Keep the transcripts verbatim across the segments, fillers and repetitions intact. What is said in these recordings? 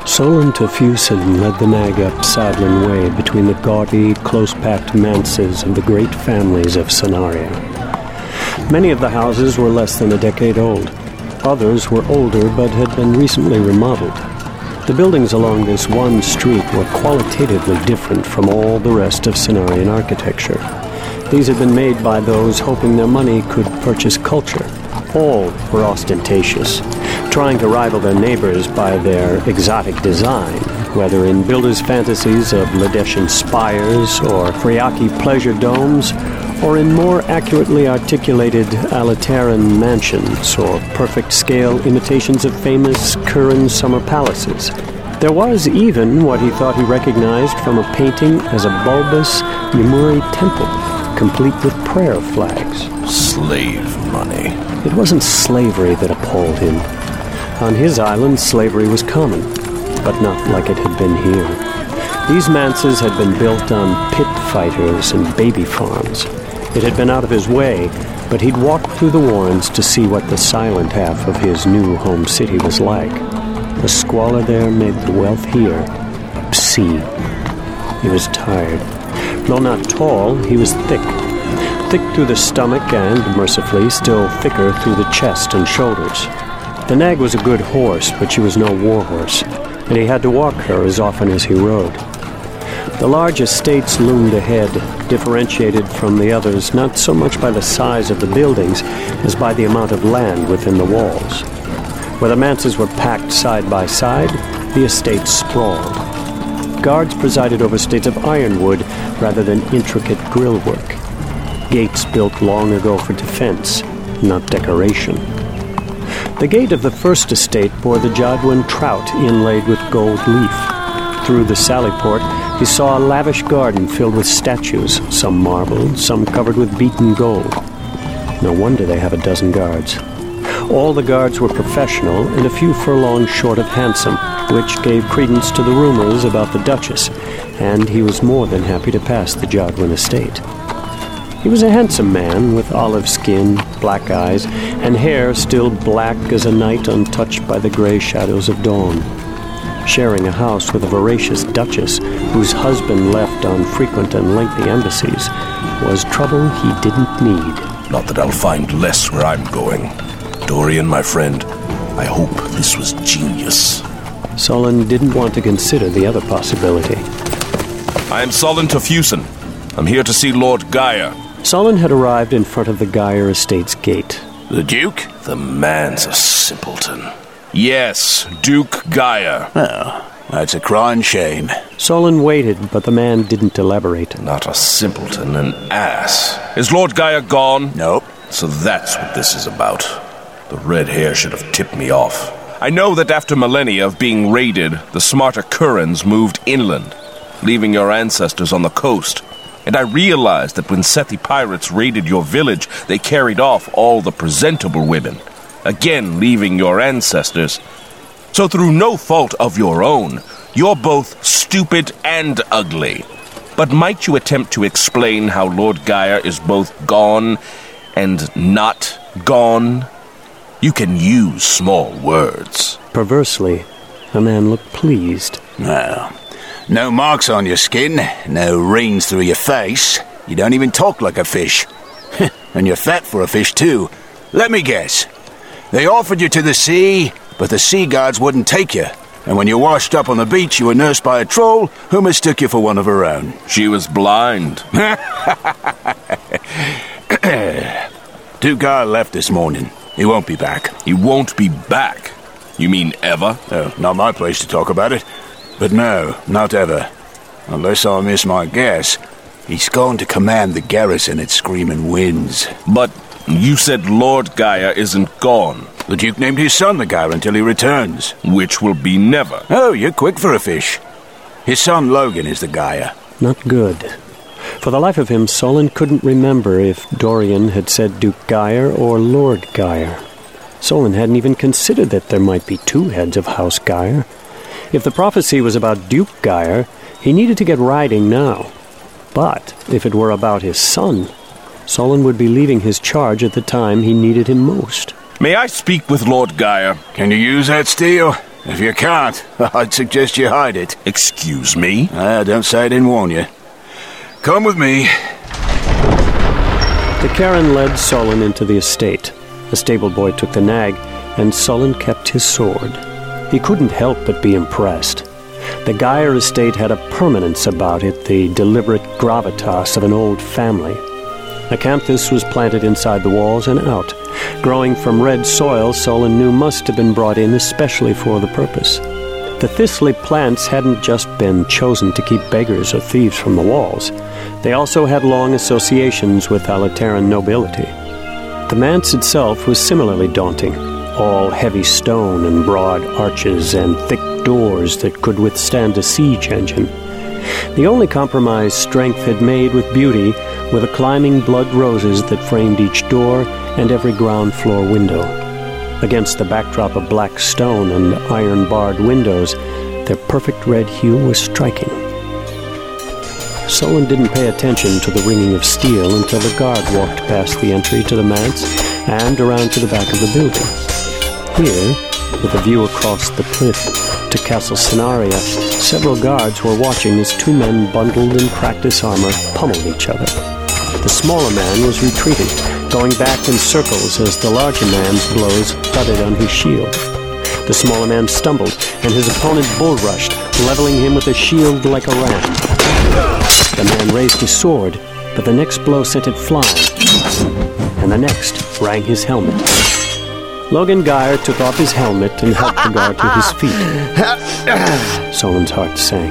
Solon Tofusen led the nag up Sadlin Way between the gaudy, close-packed manses of the great families of Cenaria. Many of the houses were less than a decade old. Others were older but had been recently remodeled. The buildings along this one street were qualitatively different from all the rest of Cenarian architecture. These had been made by those hoping their money could purchase culture. All were ostentatious, trying to rival their neighbors by their exotic design, whether in builders' fantasies of Ladeshan spires or Friaki pleasure domes, or in more accurately articulated Alateran mansions or perfect-scale imitations of famous Kuran summer palaces. There was even what he thought he recognized from a painting as a bulbous Yamuri temple, complete with prayer flags. Slave money. It wasn't slavery that appalled him. On his island, slavery was common, but not like it had been here. These manses had been built on pit fighters and baby farms. It had been out of his way, but he'd walked through the warrens to see what the silent half of his new home city was like. The squalor there made the wealth here obscene. He was tired. Though not tall, he was thick. Thick through the stomach and, mercifully, still thicker through the chest and shoulders. The nag was a good horse, but she was no war horse, and he had to walk her as often as he rode. The large estates loomed ahead, differentiated from the others not so much by the size of the buildings as by the amount of land within the walls. Where the manses were packed side by side, the estates sprawled. Guards presided over states of ironwood rather than intricate grillwork. Gates built long ago for defense, not decoration. The gate of the first estate bore the Jadwin trout inlaid with gold leaf. Through the sally port, he saw a lavish garden filled with statues, some marble, some covered with beaten gold. No wonder they have a dozen guards. All the guards were professional and a few furlongs short of handsome, which gave credence to the rumors about the Duchess, and he was more than happy to pass the Jadwin estate. He was a handsome man with olive skin, black eyes, and hair still black as a night untouched by the gray shadows of dawn. Sharing a house with a voracious duchess whose husband left on frequent and lengthy embassies was trouble he didn't need. Not that I'll find less where I'm going. Dorian, my friend, I hope this was genius. Solon didn't want to consider the other possibility. I am Solon Tofusen. I'm here to see Lord Gaia. Solon had arrived in front of the Gaia estate's gate. The Duke? The man's a simpleton. Yes, Duke Gaia. Oh, that's a crying shame. Solon waited, but the man didn't elaborate. Not a simpleton, an ass. Is Lord Gaia gone? Nope. So that's what this is about. The red hair should have tipped me off. I know that after millennia of being raided, the smarter Kurans moved inland, leaving your ancestors on the coast. And I realized that when Sethi pirates raided your village, they carried off all the presentable women, again leaving your ancestors. So through no fault of your own, you're both stupid and ugly. But might you attempt to explain how Lord Gaia is both gone and not gone? You can use small words. Perversely, the man looked pleased. No. No marks on your skin, no rings through your face. You don't even talk like a fish. And you're fat for a fish, too. Let me guess. They offered you to the sea, but the sea guards wouldn't take you. And when you washed up on the beach, you were nursed by a troll who mistook you for one of her own. She was blind. Duke Gaia left this morning. He won't be back. He won't be back? You mean ever? Oh, not my place to talk about it. But no, not ever. Unless I miss my guess, he's going to command the garrison at Screaming Winds. But you said Lord Gaia isn't gone. The Duke named his son the Gaia until he returns. Which will be never. Oh, you're quick for a fish. His son Logan is the Gaia. Not good. For the life of him, Solon couldn't remember if Dorian had said Duke Gaia or Lord Gaia. Solon hadn't even considered that there might be two heads of House Gaia. If the prophecy was about Duke Gaia, he needed to get riding now. But if it were about his son, Solon would be leaving his charge at the time he needed him most. May I speak with Lord Gaia? Can you use that steel? If you can't, I'd suggest you hide it. Excuse me? Ah, don't say I didn't warn you. Come with me. The Karen led Solon into the estate. The stable boy took the nag, and Solon kept his sword. He couldn't help but be impressed. The Geyer estate had a permanence about it, the deliberate gravitas of an old family. Acanthus was planted inside the walls and out. Growing from red soil, Solon knew must have been brought in especially for the purpose. The thistly plants hadn't just been chosen to keep beggars or thieves from the walls. They also had long associations with Alaterran nobility. The manse itself was similarly daunting, all heavy stone and broad arches and thick doors that could withstand a siege engine. The only compromise strength had made with beauty were the climbing blood roses that framed each door and every ground floor window. Against the backdrop of black stone and iron-barred windows, their perfect red hue was striking. Solon didn't pay attention to the ringing of steel until the guard walked past the entry to the manse and around to the back of the building. Here, with a view across the cliff to Castle Scenaria, several guards were watching as two men bundled in practice armor pummeled each other. The smaller man was retreating, going back in circles as the larger man's blows thudded on his shield. The smaller man stumbled, and his opponent bull-rushed, leveling him with a shield like a ram. The man raised his sword, but the next blow sent it flying, and the next rang his helmet. Logan Geyer took off his helmet and helped the guard to his feet. Solon's heart sank.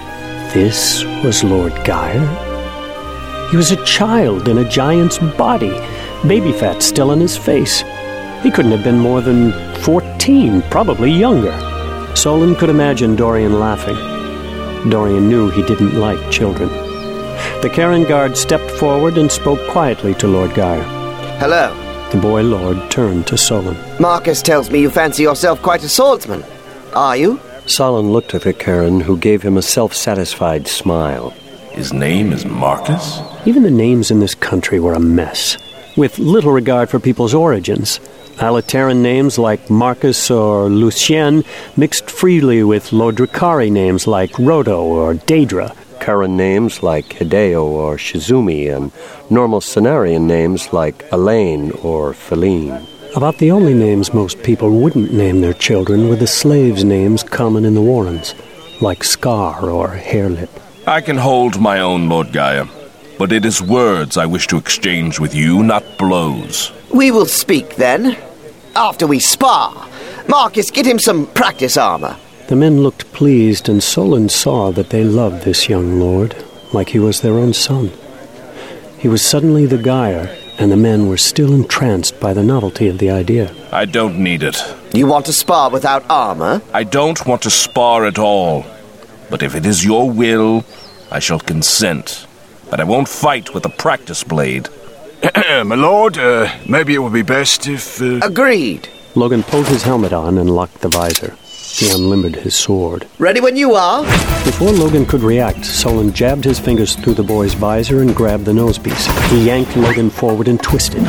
This was Lord Geyer? He was a child in a giant's body, baby fat still on his face. He couldn't have been more than fourteen, probably younger. Solon could imagine Dorian laughing. Dorian knew he didn't like children. The Karen guard stepped forward and spoke quietly to Lord Geyer. Hello. The boy lord turned to Solon. Marcus tells me you fancy yourself quite a swordsman. Are you? Solon looked at the Karen, who gave him a self-satisfied smile. His name is Marcus? Even the names in this country were a mess, with little regard for people's origins. Alaterran names like Marcus or Lucien mixed freely with Lodricari names like Rodo or Daedra. Karen names like Hideo or Shizumi, and normal Cenarian names like Elaine or Feline. About the only names most people wouldn't name their children were the slaves' names common in the Warrens, like Scar or Hairlip. I can hold my own, Lord Geyer, but it is words I wish to exchange with you, not blows. We will speak then, after we spar. Marcus, get him some practice armor. The men looked pleased, and Solon saw that they loved this young lord, like he was their own son. He was suddenly the Geyer, and the men were still entranced by the novelty of the idea. I don't need it. You want to spar without armor? I don't want to spar at all. But if it is your will, I shall consent. But I won't fight with a practice blade. My lord, uh, maybe it would be best if... Uh... Agreed. Logan pulled his helmet on and locked the visor. He unlimbered his sword. Ready when you are. Before Logan could react, Solon jabbed his fingers through the boy's visor and grabbed the nosepiece. He yanked Logan forward and twisted.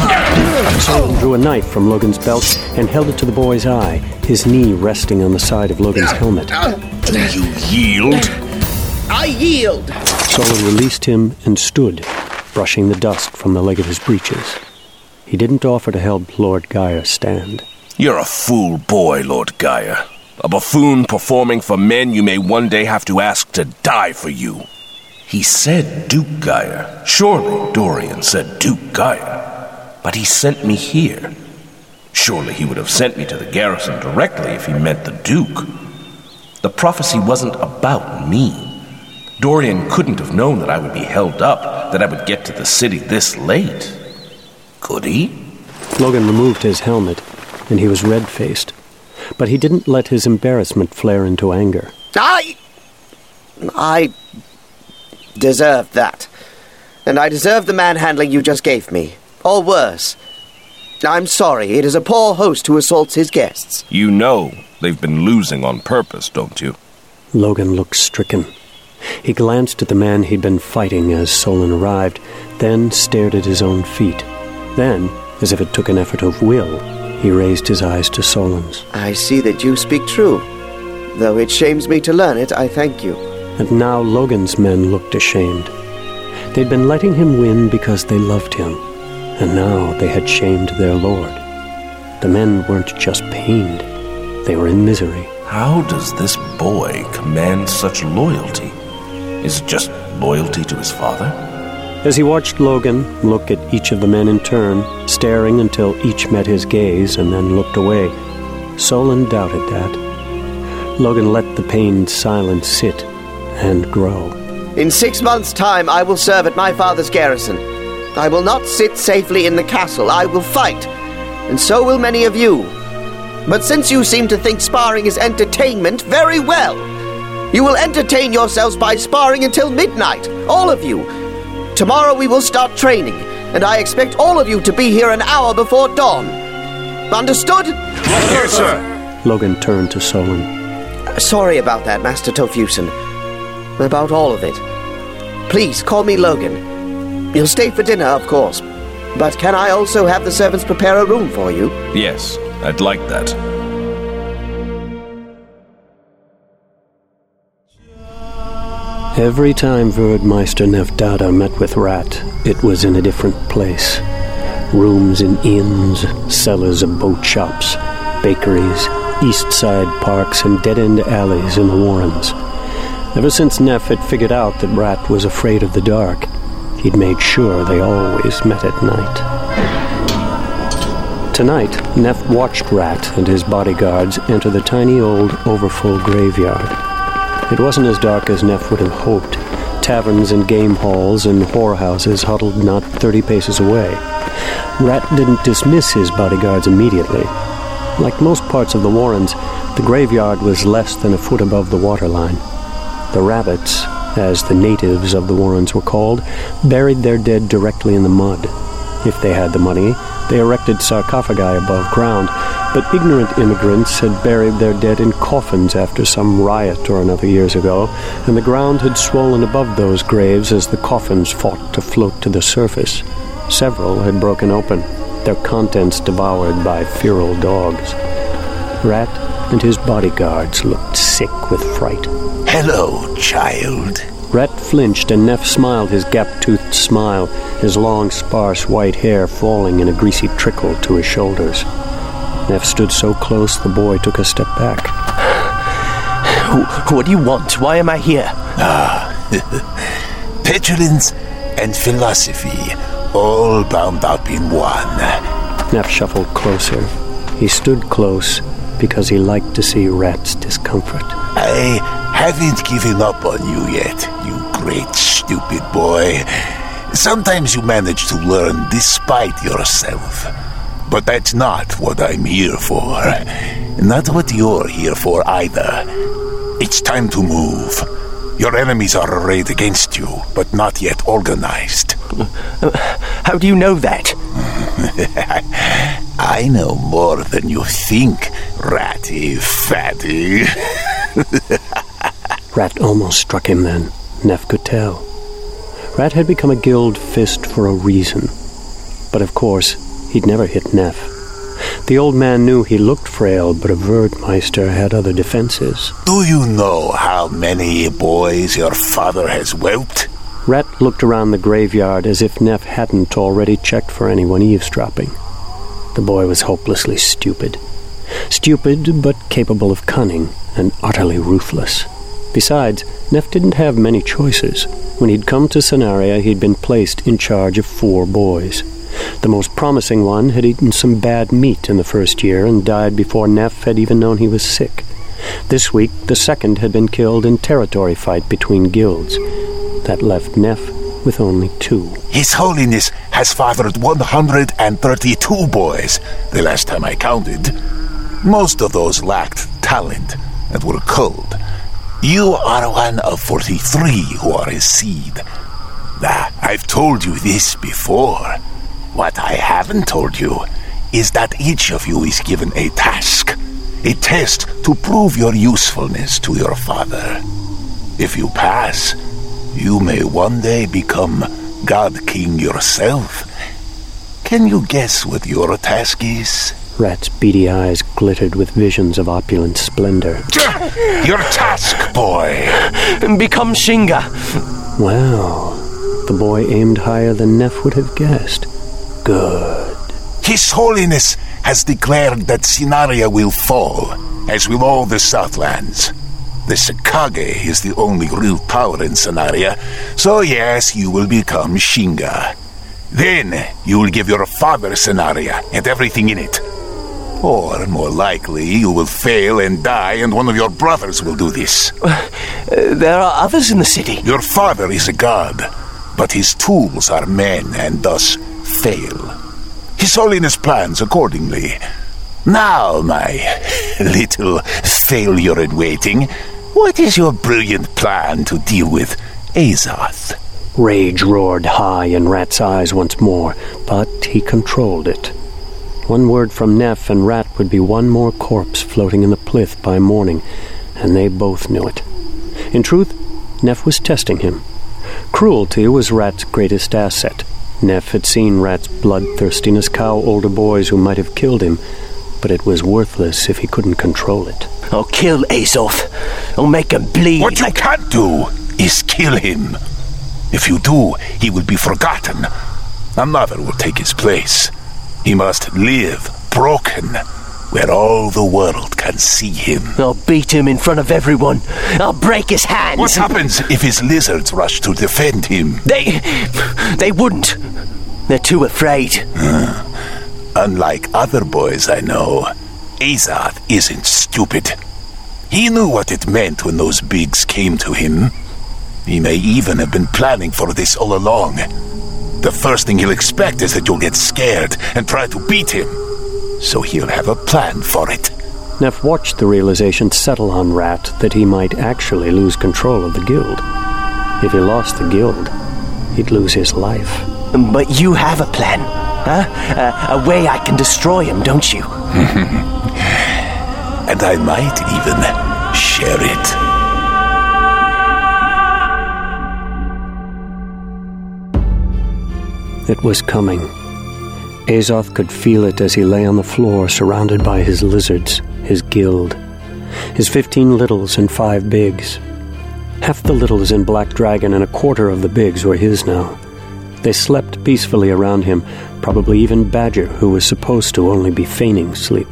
Solon drew a knife from Logan's belt and held it to the boy's eye, his knee resting on the side of Logan's helmet. Do you yield? I yield. Solon released him and stood, brushing the dust from the leg of his breeches. He didn't offer to help Lord Geyer stand. You're a fool boy, Lord Geyer. A buffoon performing for men you may one day have to ask to die for you. He said Duke Geyer. Surely Dorian said Duke Geyer. But he sent me here. Surely he would have sent me to the garrison directly if he meant the Duke. The prophecy wasn't about me. Dorian couldn't have known that I would be held up, that I would get to the city this late. Could he? Logan removed his helmet, and he was red-faced. But he didn't let his embarrassment flare into anger. I... I... deserved that. And I deserve the manhandling you just gave me. Or worse. I'm sorry, it is a poor host who assaults his guests. You know they've been losing on purpose, don't you? Logan looked stricken. He glanced at the man he'd been fighting as Solon arrived, then stared at his own feet. Then, as if it took an effort of will, He raised his eyes to Solon's. I see that you speak true. Though it shames me to learn it, I thank you. And now Logan's men looked ashamed. They'd been letting him win because they loved him, and now they had shamed their lord. The men weren't just pained, they were in misery. How does this boy command such loyalty? Is it just loyalty to his father? As he watched Logan look at each of the men in turn, staring until each met his gaze and then looked away, Solon doubted that. Logan let the pained silence sit and grow. In six months' time, I will serve at my father's garrison. I will not sit safely in the castle. I will fight, and so will many of you. But since you seem to think sparring is entertainment, very well. You will entertain yourselves by sparring until midnight, all of you. Tomorrow we will start training, and I expect all of you to be here an hour before dawn. Understood? Yes, sir. Logan turned to Solon. Sorry about that, Master Tofusen. About all of it. Please, call me Logan. You'll stay for dinner, of course. But can I also have the servants prepare a room for you? Yes, I'd like that. Every time Verdmeister Nevdada met with Rat, it was in a different place. Rooms in inns, cellars of boat shops, bakeries, east side parks, and dead-end alleys in the Warrens. Ever since Neff had figured out that Rat was afraid of the dark, he'd made sure they always met at night. Tonight, Neff watched Rat and his bodyguards enter the tiny old overfull graveyard. It wasn't as dark as Neff would have hoped. Taverns and game halls and whorehouses huddled not thirty paces away. Rat didn't dismiss his bodyguards immediately. Like most parts of the Warrens, the graveyard was less than a foot above the waterline. The rabbits, as the natives of the Warrens were called, buried their dead directly in the mud. If they had the money, they erected sarcophagi above ground, but ignorant immigrants had buried their dead in coffins after some riot or another years ago, and the ground had swollen above those graves as the coffins fought to float to the surface. Several had broken open, their contents devoured by feral dogs. Rat and his bodyguards looked sick with fright. Hello, child. Rat flinched, and Neff smiled his gap-toothed smile, his long, sparse white hair falling in a greasy trickle to his shoulders. Neff stood so close the boy took a step back. What do you want? Why am I here? Ah, petulance and philosophy, all bound up in one. Neff shuffled closer. He stood close because he liked to see Rat's discomfort. I haven't given up on you yet, you great stupid boy. Sometimes you manage to learn despite yourself. But that's not what I'm here for. Not what you're here for either. It's time to move. Your enemies are arrayed against you, but not yet organized. How do you know that? I know more than you think, ratty fatty. Rat almost struck him then. Neff could tell. Rat had become a guild fist for a reason. But of course, he'd never hit Neff. The old man knew he looked frail, but a Verdmeister had other defenses. Do you know how many boys your father has whelped? Rat looked around the graveyard as if Neff hadn't already checked for anyone eavesdropping. The boy was hopelessly stupid. Stupid, but capable of cunning, and utterly ruthless. Besides, Neff didn't have many choices. When he'd come to Cenaria, he'd been placed in charge of four boys. The most promising one had eaten some bad meat in the first year and died before Neff had even known he was sick. This week, the second had been killed in territory fight between guilds. That left Neff with only two. His Holiness has fathered one hundred thirty-two boys, the last time I counted. Most of those lacked talent and were cold. You are one of forty-three who are his seed. Ah, I've told you this before. What I haven't told you is that each of you is given a task, a test to prove your usefulness to your father. If you pass, you may one day become God King yourself. Can you guess what your task is? Rat's beady eyes glittered with visions of opulent splendor. Your task, boy. Become Shinga. Wow. The boy aimed higher than Neff would have guessed. Good. His Holiness has declared that Scenaria will fall, as will all the Southlands. The Sakage is the only real power in Scenaria, so yes, you will become Shinga. Then you will give your father Scenaria and everything in it. Or, more likely, you will fail and die, and one of your brothers will do this. Uh, there are others in the city. Your father is a god, but his tools are men and thus fail. His Holiness plans accordingly. Now, my little failure in waiting, what is your brilliant plan to deal with Azoth? Rage roared high in Rat's eyes once more, but he controlled it. One word from Neff and Rat would be one more corpse floating in the plyth by morning, and they both knew it. In truth, Neff was testing him. Cruelty was Rat's greatest asset. Neff had seen Rat's bloodthirstiness cow older boys who might have killed him, but it was worthless if he couldn't control it. I'll kill Azoth. I'll make him bleed. What you like... can't do is kill him. If you do, he will be forgotten. Another will take his place. He must live broken, where all the world can see him. I'll beat him in front of everyone. I'll break his hands. What happens if his lizards rush to defend him? They... they wouldn't. They're too afraid. Uh, unlike other boys I know, Azoth isn't stupid. He knew what it meant when those bigs came to him. He may even have been planning for this all along. The first thing he'll expect is that you'll get scared and try to beat him. So he'll have a plan for it. Neff watched the realization settle on Rat that he might actually lose control of the guild. If he lost the guild, he'd lose his life. But you have a plan, huh? Uh, a way I can destroy him, don't you? And I might even share it. It was coming. Azoth could feel it as he lay on the floor surrounded by his lizards, his guild, his fifteen littles and five bigs. Half the littles in Black Dragon and a quarter of the bigs were his now. They slept peacefully around him, probably even Badger, who was supposed to only be feigning sleep.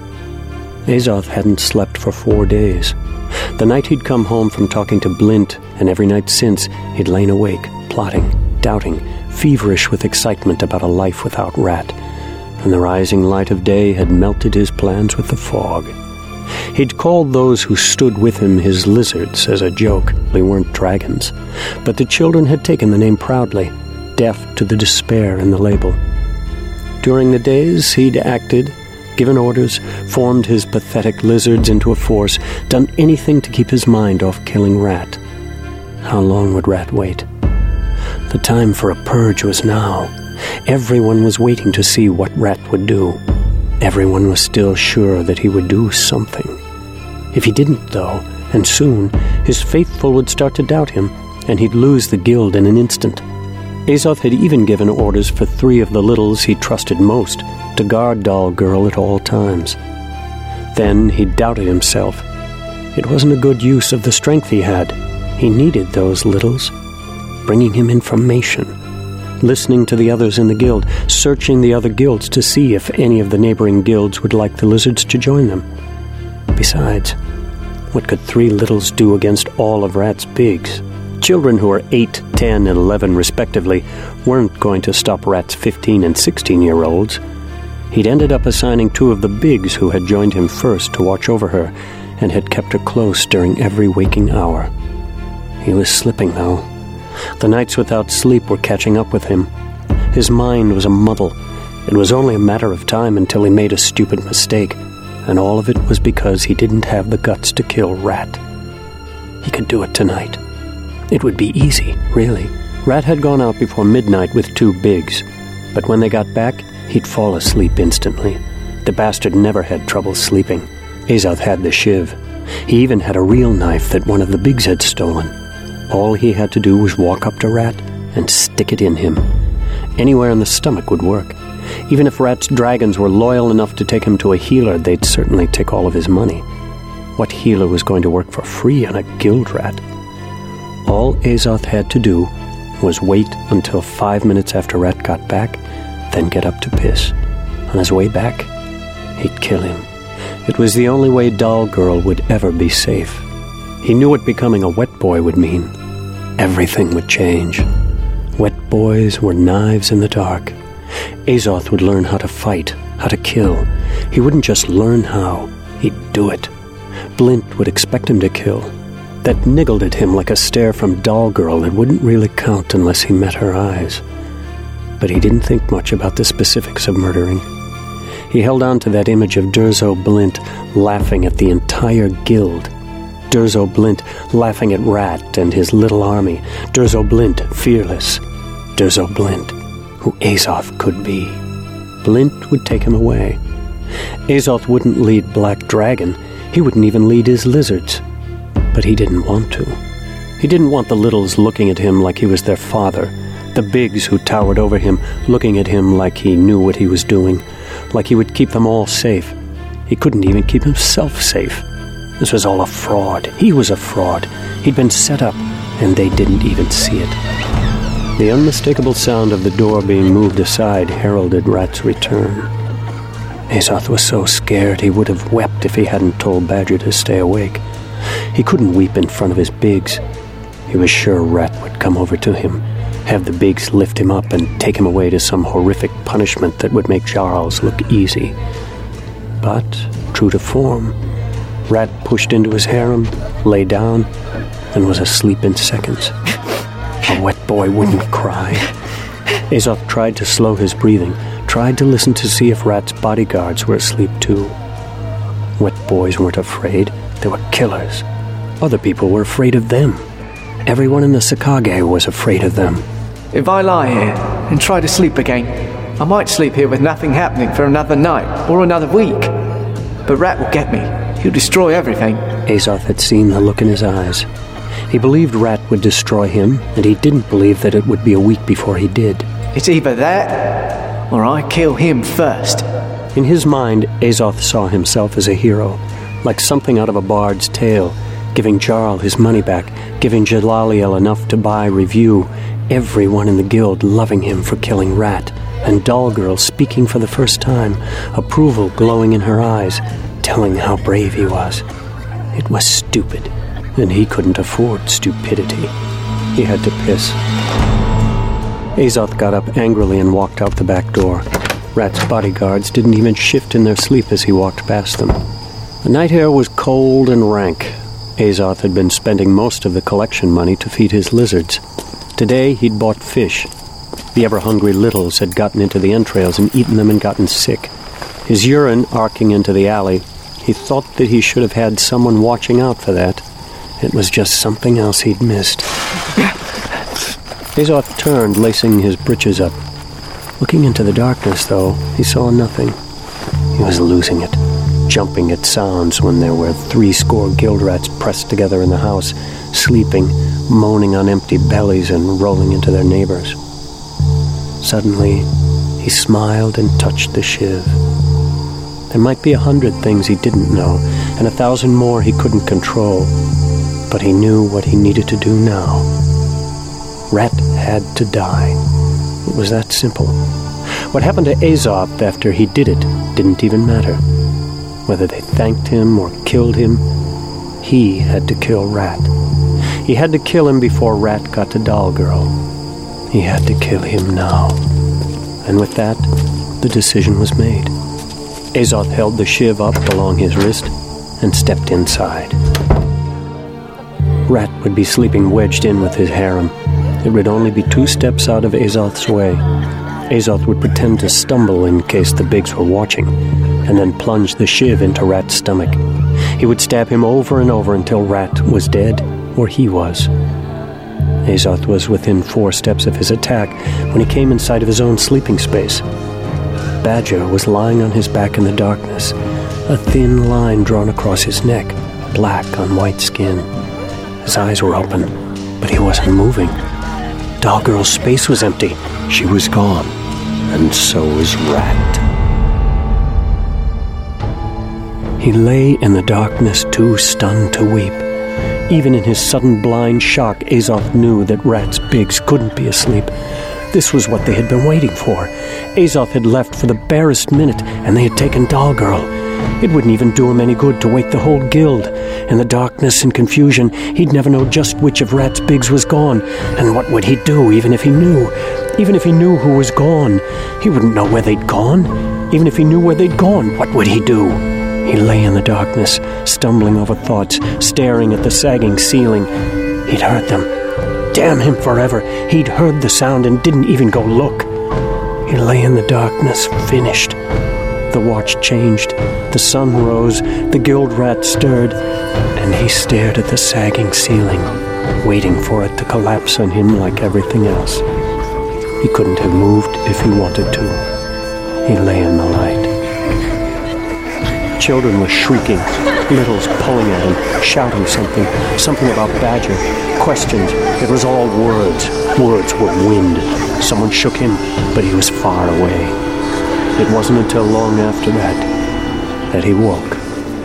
Azoth hadn't slept for four days. The night he'd come home from talking to Blint, and every night since, he'd lain awake, plotting, doubting, feverish with excitement about a life without Rat, and the rising light of day had melted his plans with the fog. He'd called those who stood with him his lizards as a joke. They weren't dragons, but the children had taken the name proudly, deaf to the despair in the label. During the days he'd acted, given orders, formed his pathetic lizards into a force, done anything to keep his mind off killing Rat. How long would Rat wait? The time for a purge was now. Everyone was waiting to see what Rat would do. Everyone was still sure that he would do something. If he didn't, though, and soon, his faithful would start to doubt him, and he'd lose the guild in an instant. Azoth had even given orders for three of the littles he trusted most to guard Doll Girl at all times. Then he doubted himself. It wasn't a good use of the strength he had. He needed those littles, bringing him information, listening to the others in the guild, searching the other guilds to see if any of the neighboring guilds would like the lizards to join them. Besides, what could three littles do against all of Rat's bigs? Children who were eight, ten, and eleven respectively weren't going to stop Rat's fifteen and sixteen-year-olds. He'd ended up assigning two of the bigs who had joined him first to watch over her and had kept her close during every waking hour. He was slipping, though. The nights without sleep were catching up with him. His mind was a muddle. It was only a matter of time until he made a stupid mistake, and all of it was because he didn't have the guts to kill Rat. He could do it tonight. It would be easy, really. Rat had gone out before midnight with two bigs, but when they got back, he'd fall asleep instantly. The bastard never had trouble sleeping. Azoth had the shiv. He even had a real knife that one of the bigs had stolen. All he had to do was walk up to Rat and stick it in him. Anywhere in the stomach would work. Even if Rat's dragons were loyal enough to take him to a healer, they'd certainly take all of his money. What healer was going to work for free on a guild rat? All Azoth had to do was wait until five minutes after Rat got back, then get up to piss. On his way back, he'd kill him. It was the only way Doll Girl would ever be safe. He knew what becoming a wet boy would mean. Everything would change. Wet boys were knives in the dark. Azoth would learn how to fight, how to kill. He wouldn't just learn how, he'd do it. Blint would expect him to kill. That niggled at him like a stare from Doll Girl that wouldn't really count unless he met her eyes. But he didn't think much about the specifics of murdering. He held on to that image of Durzo Blint laughing at the entire guild. Durzo Blint laughing at Rat and his little army. Durzo Blint fearless. Durzo Blint, who Azoth could be. Blint would take him away. Azoth wouldn't lead Black Dragon. He wouldn't even lead his lizards. But he didn't want to. He didn't want the littles looking at him like he was their father. The bigs who towered over him looking at him like he knew what he was doing. Like he would keep them all safe. He couldn't even keep himself safe. This was all a fraud. He was a fraud. He'd been set up, and they didn't even see it. The unmistakable sound of the door being moved aside heralded Rat's return. Azoth was so scared he would have wept if he hadn't told Badger to stay awake. He couldn't weep in front of his bigs. He was sure Rat would come over to him, have the bigs lift him up and take him away to some horrific punishment that would make Jarls look easy. But, true to form, Rat pushed into his harem, lay down, and was asleep in seconds. A wet boy wouldn't cry. Azoth tried to slow his breathing, tried to listen to see if Rat's bodyguards were asleep too. Wet boys weren't afraid. They were killers. Other people were afraid of them. Everyone in the Sakage was afraid of them. If I lie here and try to sleep again, I might sleep here with nothing happening for another night or another week. But Rat will get me. He'll destroy everything. Azoth had seen the look in his eyes. He believed Rat would destroy him, and he didn't believe that it would be a week before he did. It's either that, or I kill him first. In his mind, Azoth saw himself as a hero, like something out of a bard's tale, giving Jarl his money back, giving Jalaliel enough to buy Review, everyone in the guild loving him for killing Rat, and Doll Girl speaking for the first time, approval glowing in her eyes, telling how brave he was. It was stupid, and he couldn't afford stupidity. He had to piss. Azoth got up angrily and walked out the back door. Rat's bodyguards didn't even shift in their sleep as he walked past them. The night air was cold and rank. Azoth had been spending most of the collection money to feed his lizards. Today he'd bought fish. The ever-hungry littles had gotten into the entrails and eaten them and gotten sick. His urine arcing into the alley, he thought that he should have had someone watching out for that. It was just something else he'd missed. Azoth turned, lacing his breeches up. Looking into the darkness, though, he saw nothing. He was losing it, jumping at sounds when there were three score guild rats pressed together in the house, sleeping, moaning on empty bellies and rolling into their neighbors. Suddenly, he smiled and touched the shiv. There might be a hundred things he didn't know, and a thousand more he couldn't control, but he knew what he needed to do now. Rat had to die. It was that simple. What happened to Azoth after he did it didn't even matter. Whether they thanked him or killed him, he had to kill Rat. He had to kill him before Rat got to Doll Girl. He had to kill him now. And with that, the decision was made. Azoth held the shiv up along his wrist and stepped inside. Rat would be sleeping wedged in with his harem. It would only be two steps out of Azoth's way. Azoth would pretend to stumble in case the bigs were watching, and then plunge the shiv into Rat's stomach. He would stab him over and over until Rat was dead, or he was. Azoth was within four steps of his attack when he came in sight of his own sleeping space. Badger was lying on his back in the darkness, a thin line drawn across his neck, black on white skin. His eyes were open, but he wasn't moving. Doll Girl's space was empty. She was gone. and so is Rat. He lay in the darkness, too stunned to weep. Even in his sudden blind shock, Azoth knew that Rat's Biggs couldn't be asleep. This was what they had been waiting for. Azoth had left for the barest minute, and they had taken Dollgirl. It wouldn't even do him any good to wake the whole guild. In the darkness and confusion, he'd never know just which of Rat's Biggs was gone, and what would he do even if he knew? Even if he knew who was gone, he wouldn't know where they'd gone. Even if he knew where they'd gone, what would he do? He lay in the darkness, stumbling over thoughts, staring at the sagging ceiling. He'd heard them. Damn him forever. He'd heard the sound and didn't even go look. He lay in the darkness, finished. The watch changed. The sun rose. The guild rat stirred. And he stared at the sagging ceiling, waiting for it to collapse on him like everything else. He couldn't have moved if he wanted to. He lay in the light. Children were shrieking, littles pulling at him, shouting something, something about Badger, questions. It was all words. Words were wind. Someone shook him, but he was far away. It wasn't until long after that that he woke.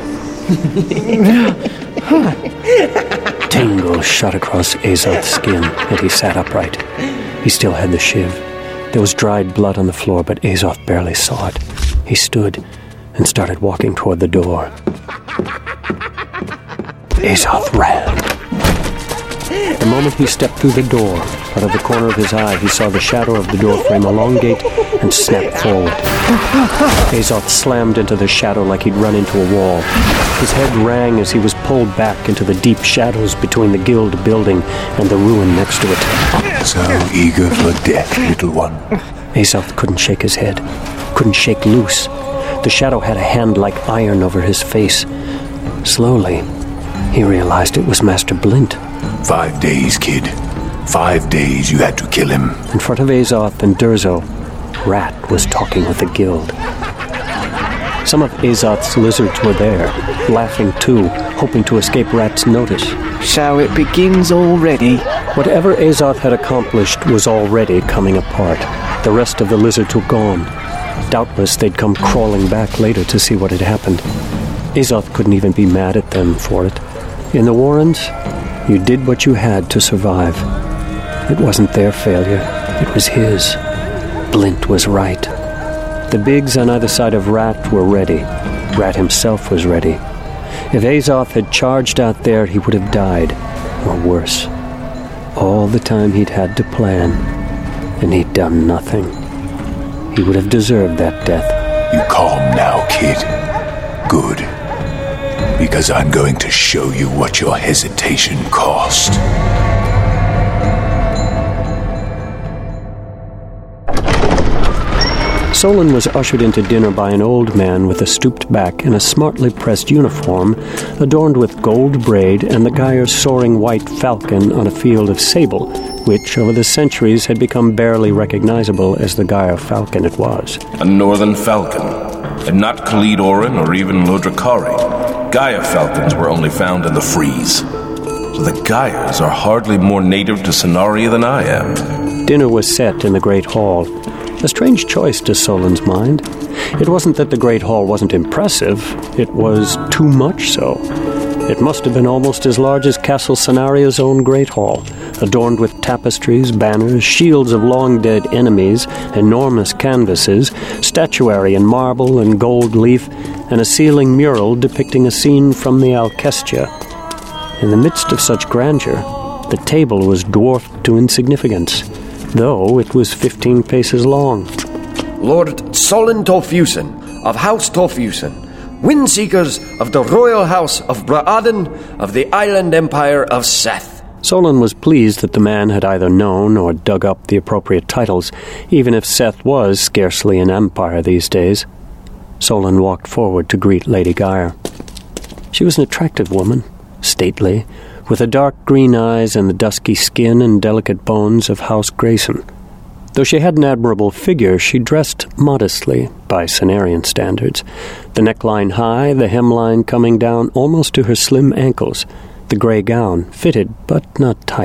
Tingle shot across Azoth's skin, and he sat upright. He still had the shiv. There was dried blood on the floor, but Azoth barely saw it. He stood and started walking toward the door. Azoth ran. The moment he stepped through the door, out of the corner of his eye, he saw the shadow of the doorframe elongate and snap forward. Azoth slammed into the shadow like he'd run into a wall. His head rang as he was pulled back into the deep shadows between the guild building and the ruin next to it. So eager for death, little one. Azoth couldn't shake his head, couldn't shake loose. The shadow had a hand like iron over his face. Slowly, he realized it was Master Blint. Five days, kid. Five days you had to kill him. In front of Azoth and Durzo, Rat was talking with the guild. Some of Azoth's lizards were there, laughing too, hoping to escape Rat's notice. So it begins already. Whatever Azoth had accomplished was already coming apart. The rest of the lizards were gone. Doubtless they'd come crawling back later to see what had happened. Azoth couldn't even be mad at them for it. In the Warrens, you did what you had to survive. It wasn't their failure. It was his. Blint was right. The Biggs on either side of Rat were ready. Rat himself was ready. If Azoth had charged out there, he would have died, or worse. All the time he'd had to plan, and he'd done nothing. He would have deserved that death. You calm now, kid. Good. Because I'm going to show you what your hesitation cost. Solon was ushered into dinner by an old man with a stooped back and a smartly pressed uniform adorned with gold braid and the Gyre's soaring white falcon on a field of sable, which over the centuries had become barely recognizable as the Gyre falcon it was. A northern falcon, and not Khalid Oren or even Lodrakari. Gyre falcons were only found in the Freeze. So the Gyres are hardly more native to Sonaria than I am. Dinner was set in the Great Hall. A strange choice to Solon's mind. It wasn't that the Great Hall wasn't impressive, it was too much so. It must have been almost as large as Castle Sonaria's own Great Hall, adorned with tapestries, banners, shields of long-dead enemies, enormous canvases, statuary in marble and gold leaf, and a ceiling mural depicting a scene from the Alcestia. In the midst of such grandeur, the table was dwarfed to insignificance, though it was fifteen paces long. Lord Solon Torfusen of House Torfusen, Windseekers of the Royal House of Braaden of the Island Empire of Seth. Solon was pleased that the man had either known or dug up the appropriate titles, even if Seth was scarcely an empire these days. Solon walked forward to greet Lady Gyre. She was an attractive woman, stately, with the dark green eyes and the dusky skin and delicate bones of House Grayson. Though she had an admirable figure, she dressed modestly by Cenarian standards, the neckline high, the hemline coming down almost to her slim ankles. The grey gown fitted but not tight.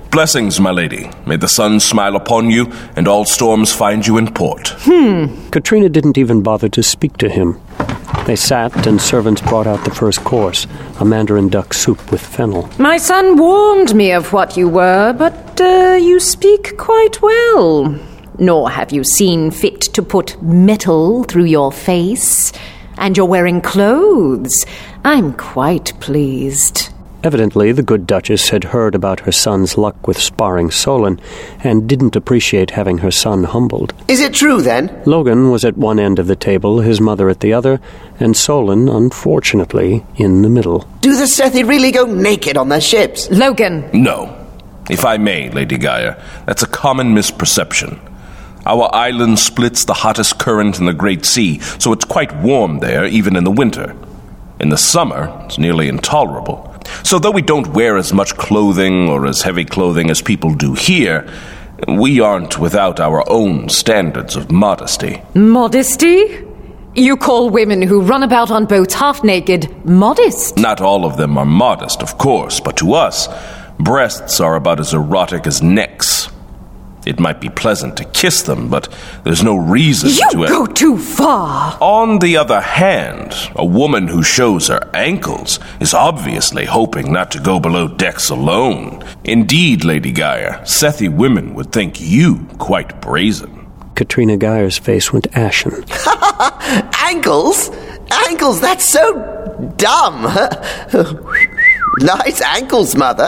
Blessings, my lady. May the sun smile upon you, and all storms find you in port. Hmm. Katrina didn't even bother to speak to him. They sat, and servants brought out the first course, a mandarin duck soup with fennel. My son warned me of what you were, but uh, you speak quite well. Nor have you seen fit to put metal through your face. And you're wearing clothes. I'm quite pleased. Evidently, the good Duchess had heard about her son's luck with sparring Solon, and didn't appreciate having her son humbled. Is it true, then? Logan was at one end of the table, his mother at the other, and Solon, unfortunately, in the middle. Do the Sethi really go naked on their ships? Logan! No. If I may, Lady Gaia, that's a common misperception. Our island splits the hottest current in the Great Sea, so it's quite warm there, even in the winter. In the summer, it's nearly intolerable. So though we don't wear as much clothing or as heavy clothing as people do here, we aren't without our own standards of modesty. Modesty? You call women who run about on boats half-naked modest? Not all of them are modest, of course, but to us, breasts are about as erotic as necks. It might be pleasant to kiss them, but there's no reason you to... You go too far! On the other hand, a woman who shows her ankles is obviously hoping not to go below decks alone. Indeed, Lady Gaia, Sethi women would think you quite brazen. Katrina Geyer's face went ashen. Ankles? Ankles, that's so dumb! Nice ankles, Mother.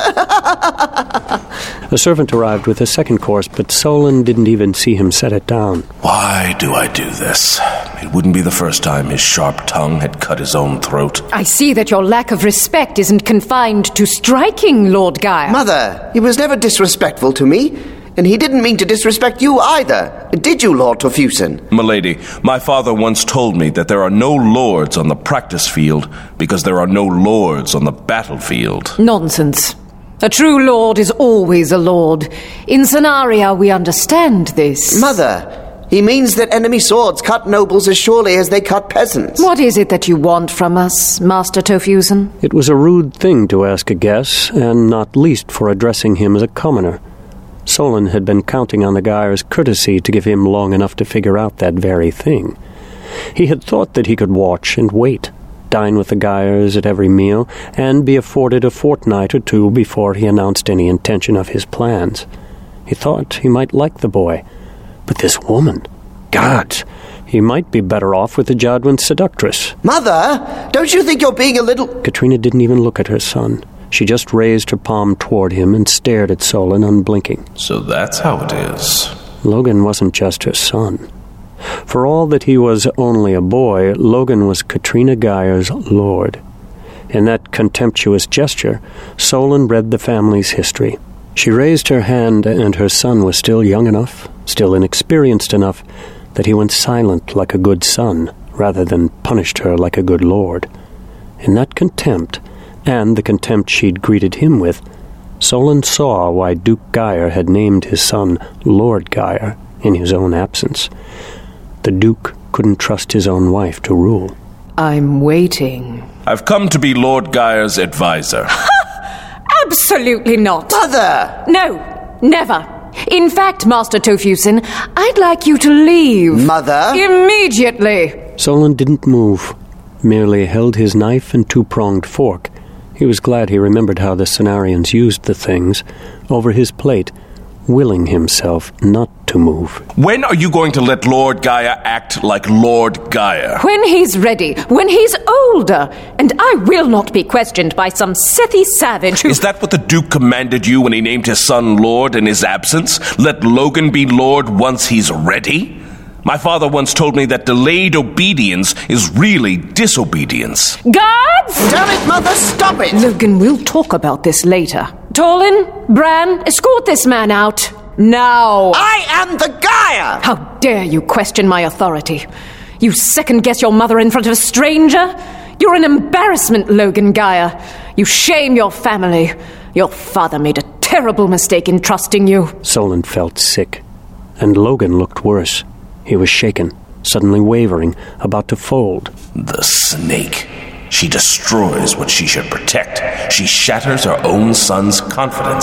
A servant arrived with a second course, but Solon didn't even see him set it down. Why do I do this? It wouldn't be the first time his sharp tongue had cut his own throat. I see that your lack of respect isn't confined to striking, Lord Gaia. Mother, he was never disrespectful to me. And he didn't mean to disrespect you either. Did you, Lord Torfusen? Milady, my father once told me that there are no lords on the practice field because there are no lords on the battlefield. Nonsense. A true lord is always a lord. In Cenaria, we understand this. Mother, he means that enemy swords cut nobles as surely as they cut peasants. What is it that you want from us, Master Torfusen? It was a rude thing to ask a guess, and not least for addressing him as a commoner. Solon had been counting on the Geyer's courtesy to give him long enough to figure out that very thing. He had thought that he could watch and wait, dine with the Geyers at every meal, and be afforded a fortnight or two before he announced any intention of his plans. He thought he might like the boy. But this woman, God, he might be better off with the Jadwin seductress. Mother, don't you think you're being a little... Katrina didn't even look at her son. She just raised her palm toward him and stared at Solon, unblinking. So that's how it is. Logan wasn't just her son. For all that he was only a boy, Logan was Katrina Geyer's lord. In that contemptuous gesture, Solon read the family's history. She raised her hand, and her son was still young enough, still inexperienced enough, that he went silent like a good son, rather than punished her like a good lord. In that contempt, and the contempt she'd greeted him with, Solon saw why Duke Geyer had named his son Lord Geyer in his own absence. The Duke couldn't trust his own wife to rule. I'm waiting. I've come to be Lord Geyer's advisor. Absolutely not. Mother! No, never. In fact, Master Torfusen, I'd like you to leave. Mother? Immediately. Solon didn't move, merely held his knife and two-pronged fork. He was glad he remembered how the Cenarians used the things, over his plate, willing himself not to move. When are you going to let Lord Gaia act like Lord Gaia? When he's ready, when he's older, and I will not be questioned by some Sethi savage who... Is that what the Duke commanded you when he named his son Lord in his absence? Let Logan be Lord once he's ready? My father once told me that delayed obedience is really disobedience. Guards! Damn it, Mother, stop it! Logan, we'll talk about this later. Torlin, Bran, escort this man out. Now! I am the Gaia! How dare you question my authority? You second-guess your mother in front of a stranger? You're an embarrassment, Logan Gaia. You shame your family. Your father made a terrible mistake in trusting you. Solon felt sick, and Logan looked worse. He was shaken, suddenly wavering, about to fold. The snake. She destroys what she should protect. She shatters her own son's confidence.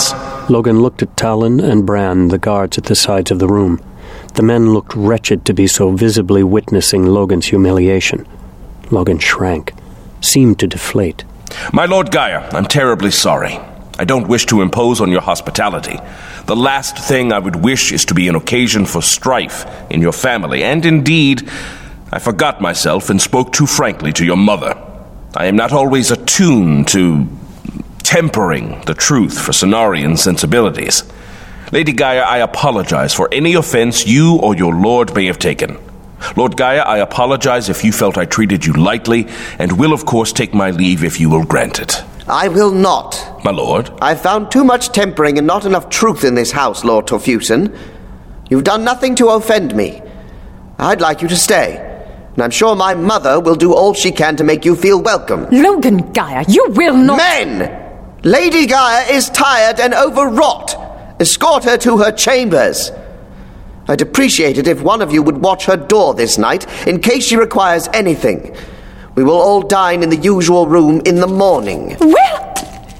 Logan looked at Talon and Bran, the guards at the sides of the room. The men looked wretched to be so visibly witnessing Logan's humiliation. Logan shrank, seemed to deflate. My Lord Gaia, I'm terribly sorry. I don't wish to impose on your hospitality. The last thing I would wish is to be an occasion for strife in your family, and indeed, I forgot myself and spoke too frankly to your mother. I am not always attuned to tempering the truth for Cenarian sensibilities. Lady Gaia, I apologize for any offense you or your lord may have taken. Lord Gaia, I apologize if you felt I treated you lightly, and will of course take my leave if you will grant it. I will not. My lord? I've found too much tempering and not enough truth in this house, Lord Torfusen. You've done nothing to offend me. I'd like you to stay, and I'm sure my mother will do all she can to make you feel welcome. Logan Gaia, you will not... Men! Lady Gaia is tired and overwrought. Escort her to her chambers. I'd appreciate it if one of you would watch her door this night, in case she requires anything. We will all dine in the usual room in the morning. Well,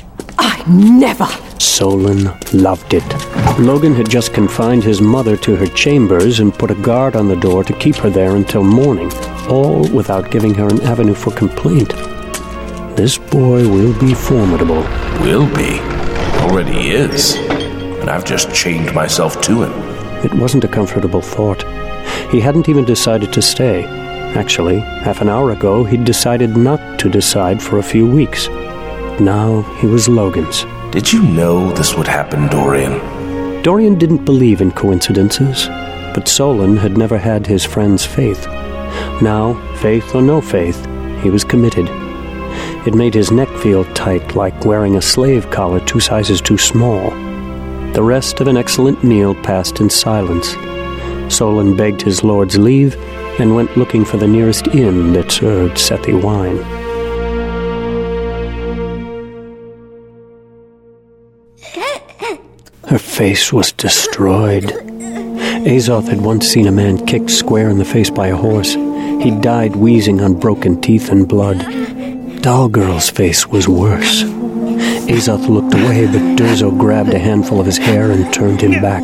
I never... Solon loved it. Logan had just confined his mother to her chambers and put a guard on the door to keep her there until morning, all without giving her an avenue for complaint. This boy will be formidable. Will be? Already is. And I've just chained myself to him. It wasn't a comfortable thought. He hadn't even decided to stay. Actually, half an hour ago, he'd decided not to decide for a few weeks. Now he was Logan's. Did you know this would happen, Dorian? Dorian didn't believe in coincidences, but Solon had never had his friend's faith. Now, faith or no faith, he was committed. It made his neck feel tight, like wearing a slave collar two sizes too small. The rest of an excellent meal passed in silence. Solon begged his lord's leave and went looking for the nearest inn that served Sethi wine. Her face was destroyed. Azoth had once seen a man kicked square in the face by a horse. He died wheezing on broken teeth and blood. Dalgirl's face was worse. Azoth looked away, but Durzo grabbed a handful of his hair and turned him back.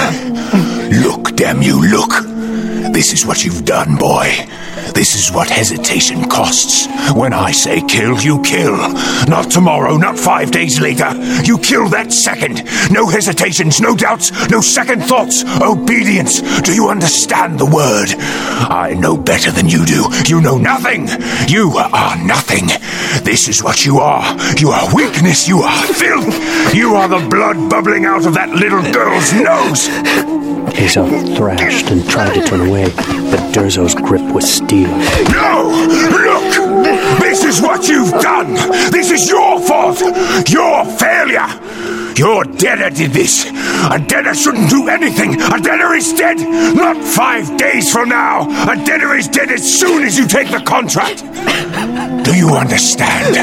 Look, damn you, look! This is what you've done, boy. This is what hesitation costs. When I say kill, you kill. Not tomorrow, not five days later. You kill that second. No hesitations, no doubts, no second thoughts. Obedience. Do you understand the word? I know better than you do. You know nothing. You are nothing. This is what you are. You are weakness. You are filth. You are the blood bubbling out of that little girl's nose. Azoth thrashed and tried to turn away, but Durzo's grip was steel. No! Look! This is what you've done! This is your fault! Your failure! Your Denner did this! A Denner shouldn't do anything! A Denner is dead! Not five days from now! A Denner is dead as soon as you take the contract! Do you understand?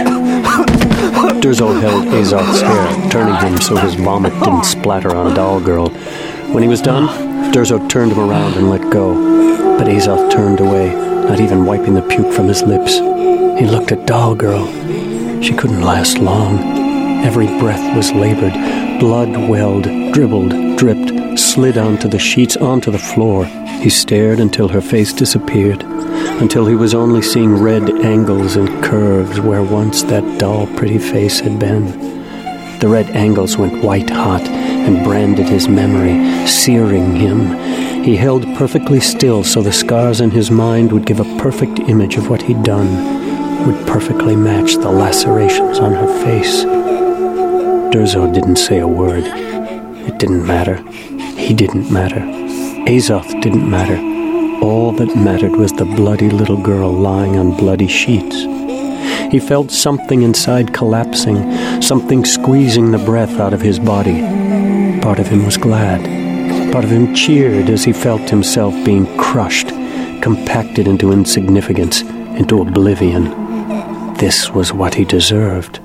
Durzo held Azoth's hair, turning him so his vomit didn't splatter on Dalgirl. When he was done, Durzo turned him around and let go. But Azoth turned away, not even wiping the puke from his lips. He looked at Dalgirl. She couldn't last long. Every breath was labored. Blood welled, dribbled, dripped, slid onto the sheets, onto the floor. He stared until her face disappeared, until he was only seeing red angles and curves where once that dull, pretty face had been. The red angles went white-hot and branded his memory, searing him. He held perfectly still so the scars in his mind would give a perfect image of what he'd done, would perfectly match the lacerations on her face. Durzo didn't say a word. It didn't matter. He didn't matter. Azoth didn't matter. All that mattered was the bloody little girl lying on bloody sheets. He felt something inside collapsing, something squeezing the breath out of his body. Part of him was glad. Part of him cheered as he felt himself being crushed, compacted into insignificance, into oblivion. This was what he deserved.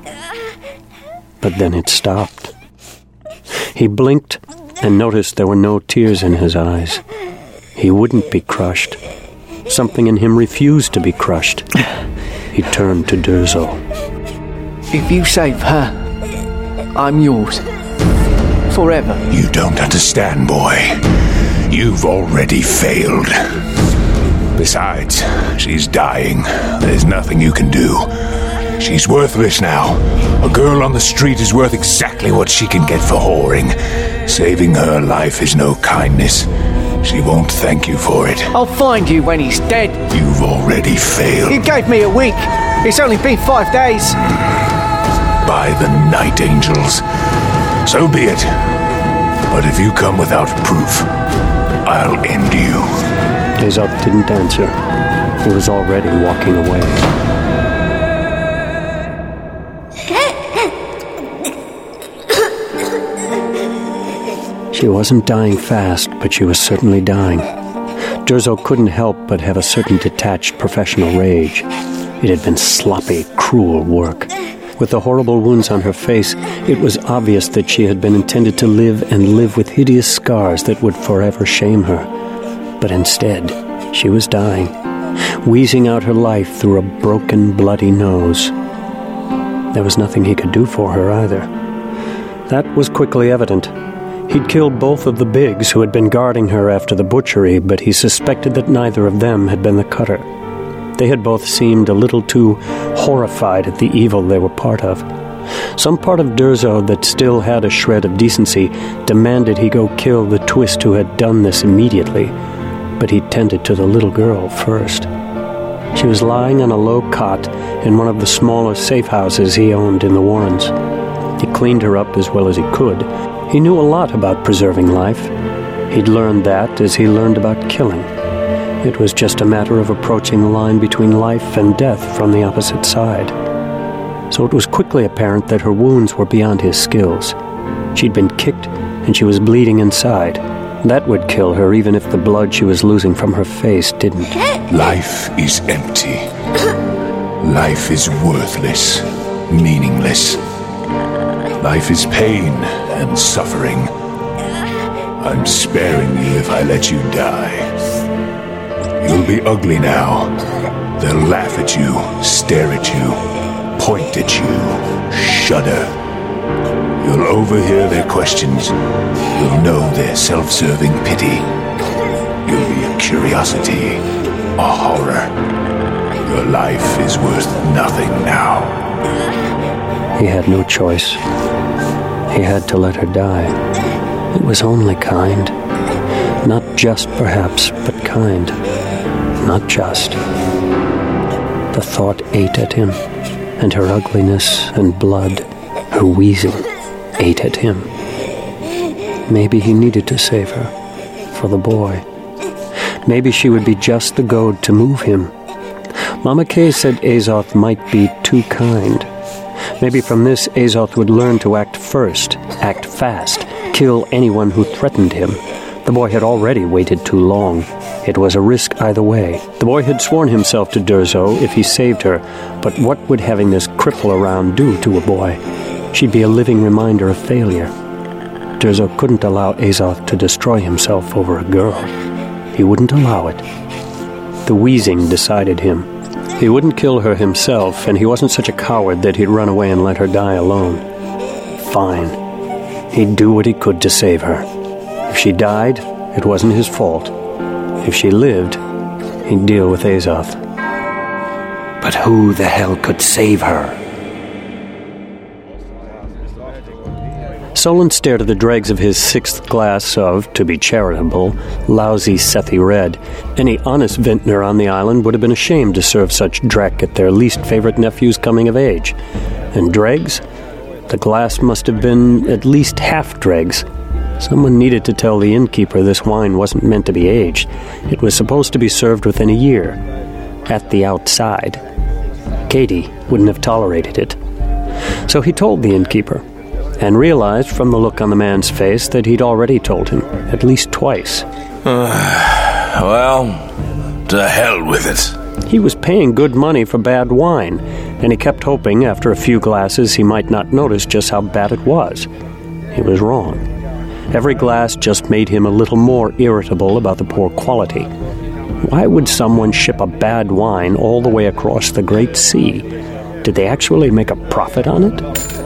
But then it stopped. He blinked and noticed there were no tears in his eyes. He wouldn't be crushed. Something in him refused to be crushed. He turned to Durzo. If you save her, I'm yours. forever. You don't understand, boy. You've already failed. Besides, she's dying. There's nothing you can do. She's worthless now. A girl on the street is worth exactly what she can get for whoring. Saving her life is no kindness. She won't thank you for it. I'll find you when he's dead. You've already failed. You gave me a week. It's only been five days. By the Night Angels. So be it. But if you come without proof, I'll end you. Azoth didn't answer. He was already walking away. She wasn't dying fast, but she was certainly dying. Durzo couldn't help but have a certain detached professional rage. It had been sloppy, cruel work. With the horrible wounds on her face, it was obvious that she had been intended to live and live with hideous scars that would forever shame her. But instead, she was dying, wheezing out her life through a broken, bloody nose. There was nothing he could do for her either. That was quickly evident. He'd killed both of the Bigs who had been guarding her after the butchery, but he suspected that neither of them had been the cutter. They had both seemed a little too horrified at the evil they were part of. Some part of Durzo that still had a shred of decency demanded he go kill the twist who had done this immediately, but he tended to the little girl first. She was lying on a low cot in one of the smaller safe houses he owned in the Warrens. He cleaned her up as well as he could. He knew a lot about preserving life. He'd learned that as he learned about killing. It was just a matter of approaching the line between life and death from the opposite side. So it was quickly apparent that her wounds were beyond his skills. She'd been kicked, and she was bleeding inside. That would kill her even if the blood she was losing from her face didn't. Life is empty. Life is worthless, meaningless. Life is pain and suffering. I'm sparing you if I let you die. You'll be ugly now. They'll laugh at you, stare at you, point at you, shudder. You'll overhear their questions. You'll know their self-serving pity. You'll be a curiosity, a horror. Your life is worth nothing now. He had no choice. He had to let her die. It was only kind. Not just, perhaps, but kind. Not just. The thought ate at him, and her ugliness and blood, her wheezing, ate at him. Maybe he needed to save her, for the boy. Maybe she would be just the goad to move him. Mama Kay said Azoth might be too kind. Maybe from this, Azoth would learn to act first, act fast, kill anyone who threatened him. The boy had already waited too long. It was a risk either way. The boy had sworn himself to Durzo if he saved her, but what would having this cripple around do to a boy? She'd be a living reminder of failure. Durzo couldn't allow Azoth to destroy himself over a girl. He wouldn't allow it. The wheezing decided him. He wouldn't kill her himself, and he wasn't such a coward that he'd run away and let her die alone. Fine. He'd do what he could to save her. If she died, it wasn't his fault. If she lived, he'd deal with Azoth. But who the hell could save her? Solon stared at the dregs of his sixth glass of, to be charitable, lousy Sethi Red. Any honest vintner on the island would have been ashamed to serve such dreck at their least favorite nephew's coming of age. And dregs? The glass must have been at least half dregs. Someone needed to tell the innkeeper this wine wasn't meant to be aged. It was supposed to be served within a year. At the outside. Katie wouldn't have tolerated it. So he told the innkeeper, and realized from the look on the man's face that he'd already told him, at least twice. Well, to hell with it. He was paying good money for bad wine, and he kept hoping after a few glasses he might not notice just how bad it was. He was wrong. Every glass just made him a little more irritable about the poor quality. Why would someone ship a bad wine all the way across the Great Sea? Did they actually make a profit on it?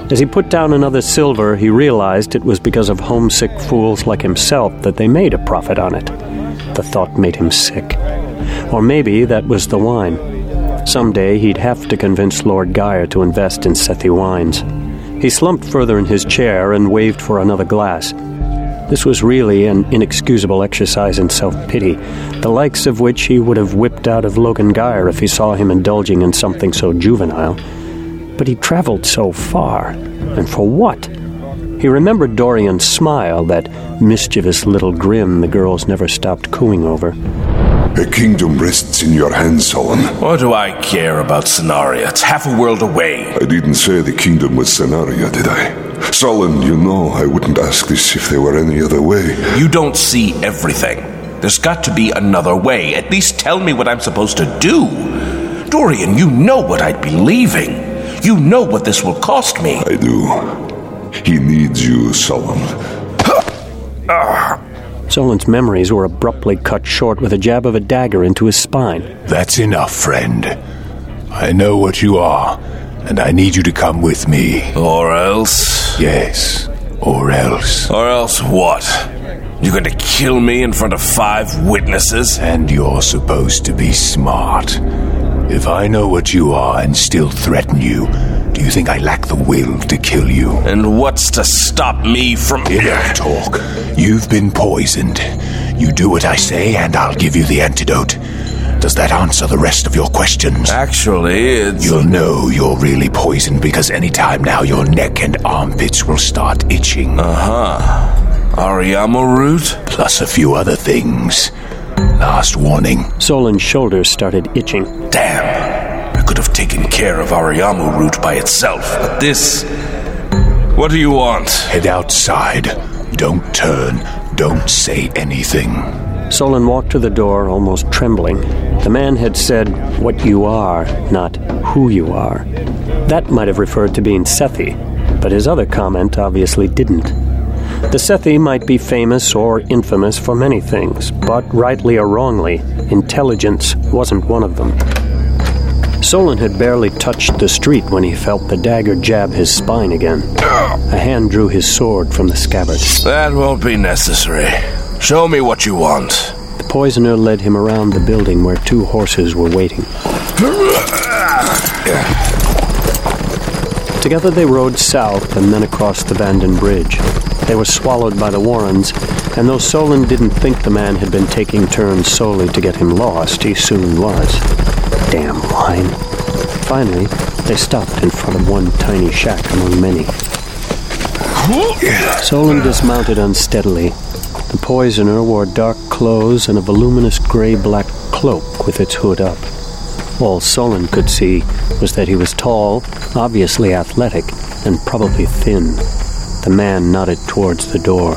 As he put down another silver, he realized it was because of homesick fools like himself that they made a profit on it. The thought made him sick. Or maybe that was the wine. Someday he'd have to convince Lord Geyer to invest in Sethi wines. He slumped further in his chair and waved for another glass. This was really an inexcusable exercise in self-pity, the likes of which he would have whipped out of Logan Geyer if he saw him indulging in something so juvenile. But he traveled so far, and for what? He remembered Dorian's smile, that mischievous little grin the girls never stopped cooing over. A kingdom rests in your hands, Solon. What do I care about Cenaria? It's half a world away. I didn't say the kingdom was Cenaria, did I? Solon, you know I wouldn't ask this if there were any other way. You don't see everything. There's got to be another way. At least tell me what I'm supposed to do. Dorian, you know what I'd be leaving. You know what this will cost me. I do. He needs you, Solon. Solon's memories were abruptly cut short with a jab of a dagger into his spine. That's enough, friend. I know what you are, and I need you to come with me. Or else? Yes, or else. Or else what? You're going to kill me in front of five witnesses? And you're supposed to be smart. If I know what you are and still threaten you, do you think I lack the will to kill you? And what's to stop me from... Enough talk. You've been poisoned. You do what I say and I'll give you the antidote. Does that answer the rest of your questions? Actually, it's... You'll know you're really poisoned because any time now your neck and armpits will start itching. Uh-huh. Ariamo root? Plus a few other things. Last warning. Solon's shoulders started itching. Damn. I could have taken care of Ariamo root by itself, but this... What do you want? Head outside. Don't turn. Don't say anything. Solon walked to the door, almost trembling. The man had said, what you are, not who you are. That might have referred to being Sethi, but his other comment obviously didn't. The Sethi might be famous or infamous for many things, but rightly or wrongly, intelligence wasn't one of them. Solon had barely touched the street when he felt the dagger jab his spine again. A hand drew his sword from the scabbard. That won't be necessary. Show me what you want. The poisoner led him around the building where two horses were waiting. Together they rode south and then across the Bandon Bridge. They were swallowed by the Warrens, and though Solon didn't think the man had been taking turns solely to get him lost, he soon was. Damn wine. Finally, they stopped in front of one tiny shack among many. Solon dismounted unsteadily. The poisoner wore dark clothes and a voluminous gray-black cloak with its hood up. All Solon could see was that he was tall, obviously athletic, and probably thin. The man nodded towards the door.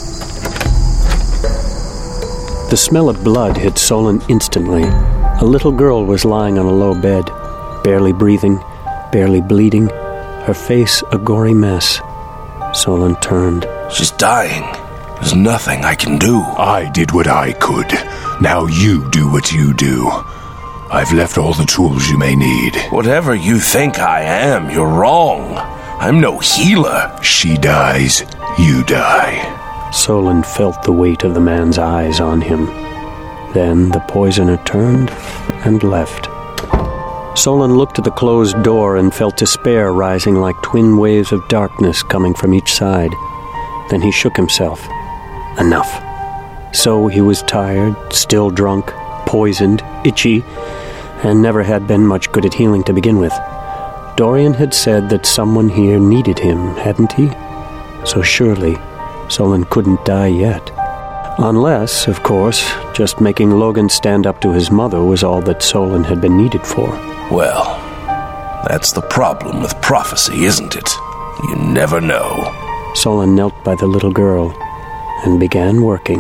The smell of blood hit Solon instantly. A little girl was lying on a low bed, barely breathing, barely bleeding, her face a gory mess. Solon turned. She's dying. There's nothing I can do. I did what I could. Now you do what you do. I've left all the tools you may need. Whatever you think I am, you're wrong. I'm no healer. She dies, you die. Solon felt the weight of the man's eyes on him. Then the poisoner turned and left. Solon looked at the closed door and felt despair rising like twin waves of darkness coming from each side. Then he shook himself. Enough. So he was tired, still drunk, poisoned, itchy, and never had been much good at healing to begin with. Dorian had said that someone here needed him, hadn't he? So surely Solon couldn't die yet. Unless, of course, just making Logan stand up to his mother was all that Solon had been needed for. Well, that's the problem with prophecy, isn't it? You never know. Solon knelt by the little girl and began working.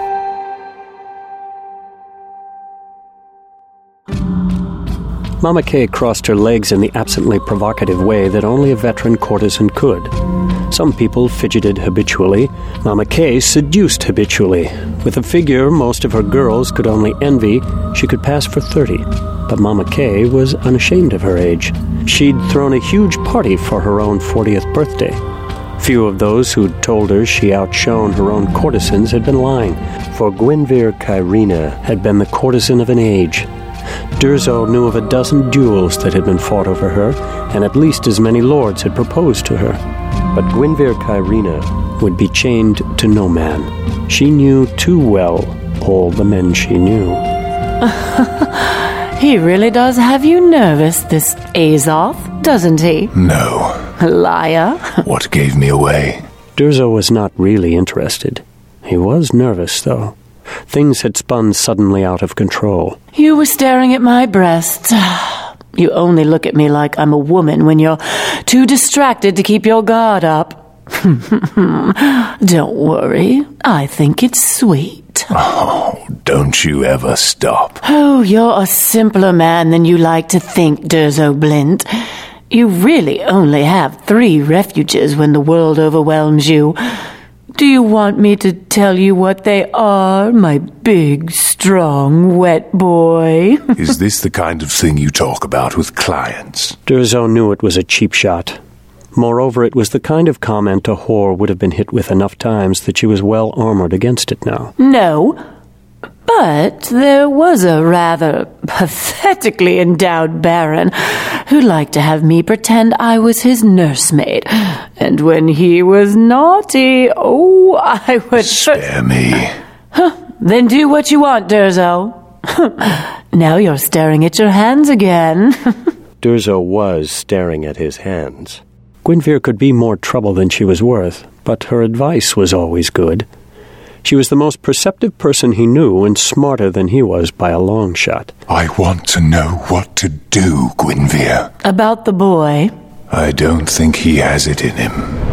Mama Kay crossed her legs in the absently provocative way that only a veteran courtesan could. Some people fidgeted habitually. Mama Kay seduced habitually. With a figure most of her girls could only envy, she could pass for thirty. But Mama Kay was unashamed of her age. She'd thrown a huge party for her own fortieth birthday. Few of those who'd told her she outshone her own courtesans had been lying, for Gwynvere Kyrena had been the courtesan of an age. Durzo knew of a dozen duels that had been fought over her, and at least as many lords had proposed to her. But Gwynvere Kyrena would be chained to no man. She knew too well all the men she knew. He really does have you nervous, this Azoth, doesn't he? No. Liar. What gave me away? Durzo was not really interested. He was nervous, though. Things had spun suddenly out of control. You were staring at my breasts. You only look at me like I'm a woman when you're too distracted to keep your guard up. Don't worry. I think it's sweet. Oh, don't you ever stop. Oh, you're a simpler man than you like to think, Durzo Blint. You really only have three refuges when the world overwhelms you. Do you want me to tell you what they are, my big, strong, wet boy? Is this the kind of thing you talk about with clients? Durzo knew it was a cheap shot. Moreover, it was the kind of comment a whore would have been hit with enough times that she was well armored against it now. No, but there was a rather pathetically endowed baron who'd like to have me pretend I was his nursemaid. And when he was naughty, oh, I would... Spare me. Huh, then do what you want, Durzo. Now you're staring at your hands again. Durzo was staring at his hands. Gwynvere could be more trouble than she was worth, but her advice was always good. She was the most perceptive person he knew, and smarter than he was by a long shot. I want to know what to do, Gwynvere. About the boy? I don't think he has it in him.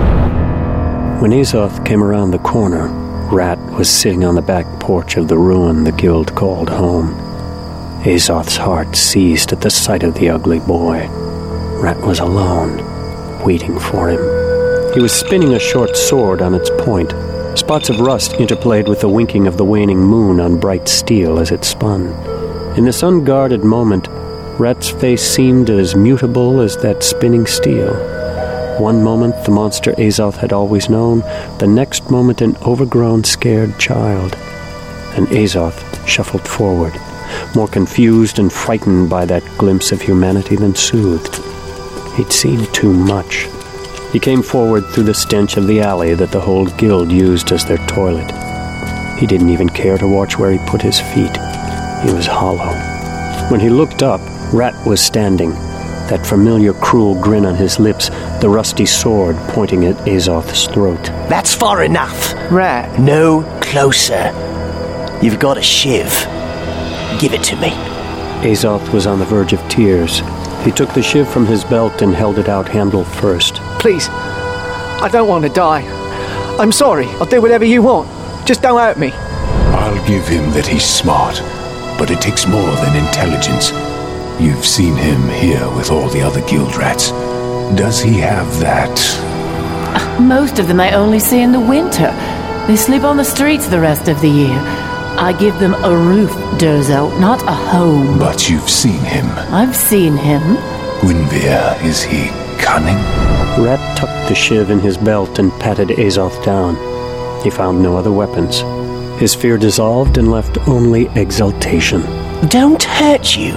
When Azoth came around the corner, Rat was sitting on the back porch of the ruin the guild called home. Azoth's heart seized at the sight of the ugly boy. Rat was alone, waiting for him. He was spinning a short sword on its point. Spots of rust interplayed with the winking of the waning moon on bright steel as it spun. In this unguarded moment, Rat's face seemed as mutable as that spinning steel. One moment the monster Azoth had always known, the next moment an overgrown, scared child. And Azoth shuffled forward, more confused and frightened by that glimpse of humanity than soothed. He'd seen too much. He came forward through the stench of the alley that the whole guild used as their toilet. He didn't even care to watch where he put his feet. He was hollow. When he looked up, Rat was standing, that familiar cruel grin on his lips, the rusty sword pointing at Azoth's throat. That's far enough. Rat. No closer. You've got a shiv. Give it to me. Azoth was on the verge of tears. He took the shiv from his belt and held it out handle first. Please, I don't want to die. I'm sorry. I'll do whatever you want. Just don't hurt me. I'll give him that he's smart, but it takes more than intelligence. You've seen him here with all the other guild rats. Does he have that? Most of them I only see in the winter. They sleep on the streets the rest of the year. I give them a roof, Durzo, not a home. But you've seen him. I've seen him. Gwynvere, is he cunning? Rat tucked the shiv in his belt and patted Azoth down. He found no other weapons. His fear dissolved and left only exultation. Don't hurt you.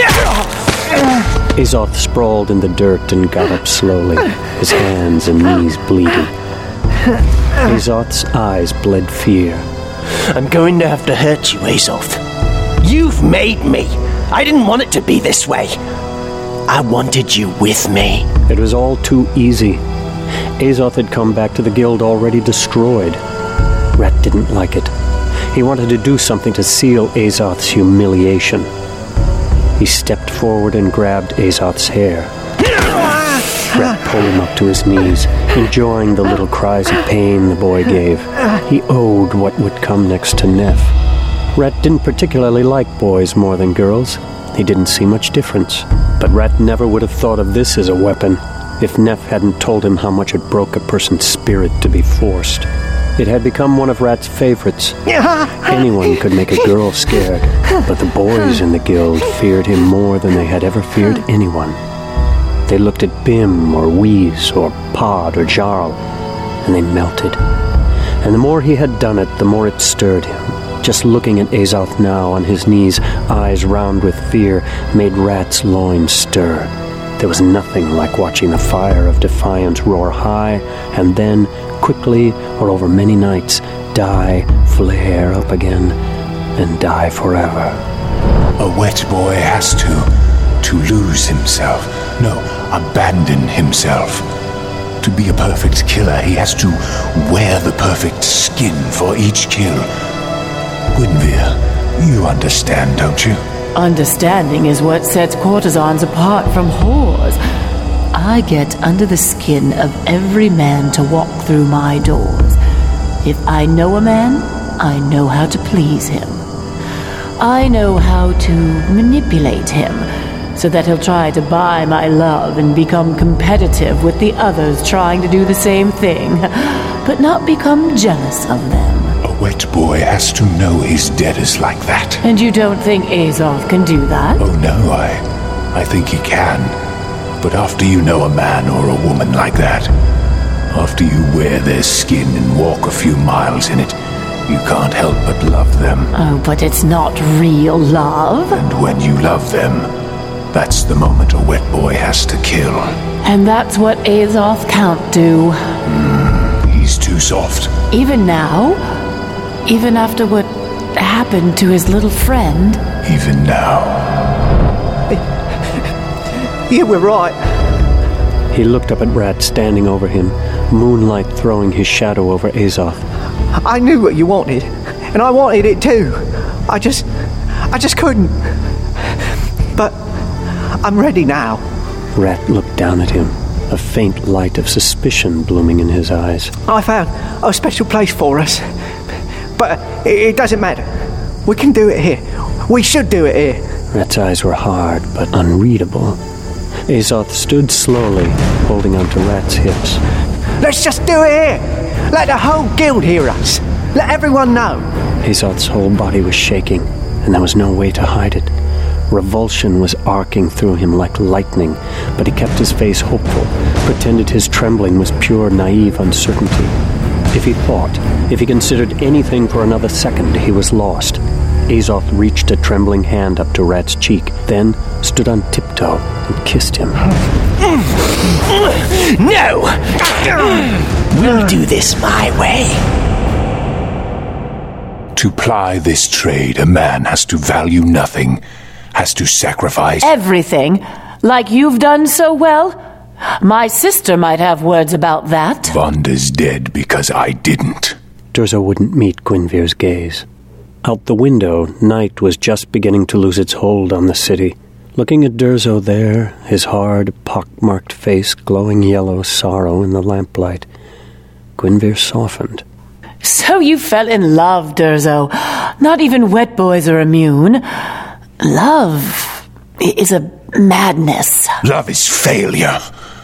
Azoth sprawled in the dirt and got up slowly, his hands and knees bleeding. Azoth's eyes bled fear. I'm going to have to hurt you, Azoth. You've made me. I didn't want it to be this way. I wanted you with me. It was all too easy. Azoth had come back to the guild already destroyed. Rat didn't like it. He wanted to do something to seal Azoth's humiliation. He stepped forward and grabbed Azoth's hair. Rat pulled him up to his knees, enjoying the little cries of pain the boy gave. He owed what would come next to Neff. Rat didn't particularly like boys more than girls. He didn't see much difference. But Rat never would have thought of this as a weapon if Neff hadn't told him how much it broke a person's spirit to be forced. It had become one of Rat's favorites. Anyone could make a girl scared, but the boys in the guild feared him more than they had ever feared anyone. They looked at Bim or Wheeze or Pod or Jarl, and they melted. And the more he had done it, the more it stirred him. Just looking at Azoth now on his knees, eyes round with fear, made Rat's loins stir. There was nothing like watching the fire of defiance roar high, and then, quickly or over many nights, die, flare up again, and die forever. A wet boy has to, to lose himself. No, abandon himself. To be a perfect killer, he has to wear the perfect skin for each kill. Gwynvere, you understand, don't you? Understanding is what sets courtesans apart from whores. I get under the skin of every man to walk through my doors. If I know a man, I know how to please him. I know how to manipulate him, so that he'll try to buy my love and become competitive with the others trying to do the same thing, but not become jealous of them. A wet boy has to know his debtors like that. And you don't think Azoth can do that? Oh no, I... I think he can. But after you know a man or a woman like that, after you wear their skin and walk a few miles in it, you can't help but love them. Oh, but it's not real love. And when you love them, that's the moment a wet boy has to kill. And that's what Azoth can't do. Mm, he's too soft. Even now? Even after what happened to his little friend? Even now. You were right. He looked up at Rat standing over him, moonlight throwing his shadow over Azoth. I knew what you wanted, and I wanted it too. I just... I just couldn't. But I'm ready now. Rat looked down at him, a faint light of suspicion blooming in his eyes. I found a special place for us. But it, it doesn't matter. We can do it here. We should do it here. Rat's eyes were hard, but unreadable. Azoth stood slowly, holding onto Rat's hips. Let's just do it here! Let the whole guild hear us! Let everyone know! Azoth's whole body was shaking, and there was no way to hide it. Revulsion was arcing through him like lightning, but he kept his face hopeful, pretended his trembling was pure, naive uncertainty. If he thought, if he considered anything for another second, he was lost. Azoth reached a trembling hand up to Rat's cheek, then stood on tiptoe and kissed him. No! We'll do this my way. To ply this trade, a man has to value nothing, has to sacrifice everything, like you've done so well. My sister might have words about that. Vonda's dead because I didn't. Durzo wouldn't meet Gwynvere's gaze. Out the window, night was just beginning to lose its hold on the city. Looking at Durzo there, his hard, pock-marked face glowing yellow sorrow in the lamplight, Gwynvere softened. So you fell in love, Durzo. Not even wet boys are immune. Love is a madness. Love is failure.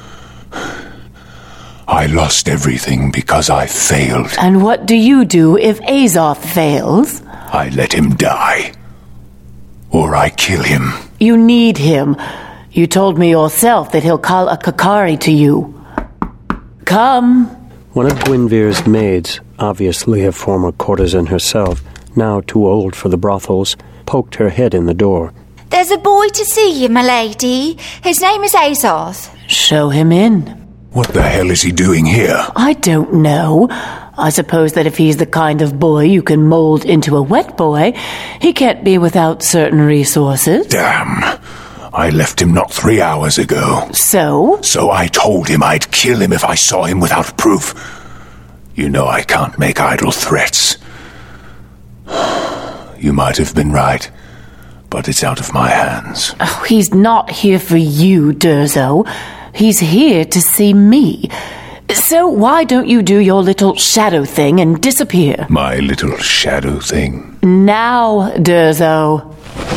I lost everything because I failed. And what do you do if Azoth fails? I let him die. Or I kill him. You need him. You told me yourself that he'll call a Kakari to you. Come. One of Gwynvere's maids, obviously a former courtesan herself, now too old for the brothels, poked her head in the door. There's a boy to see you, my lady. His name is Azoth. Show him in. What the hell is he doing here? I don't know. I suppose that if he's the kind of boy you can mold into a wet boy, he can't be without certain resources. Damn. I left him not three hours ago. So? So I told him I'd kill him if I saw him without proof. You know I can't make idle threats. You might have been right, but it's out of my hands. Oh, he's not here for you, Durzo. He's here to see me. So why don't you do your little shadow thing and disappear? My little shadow thing? Now, Durzo.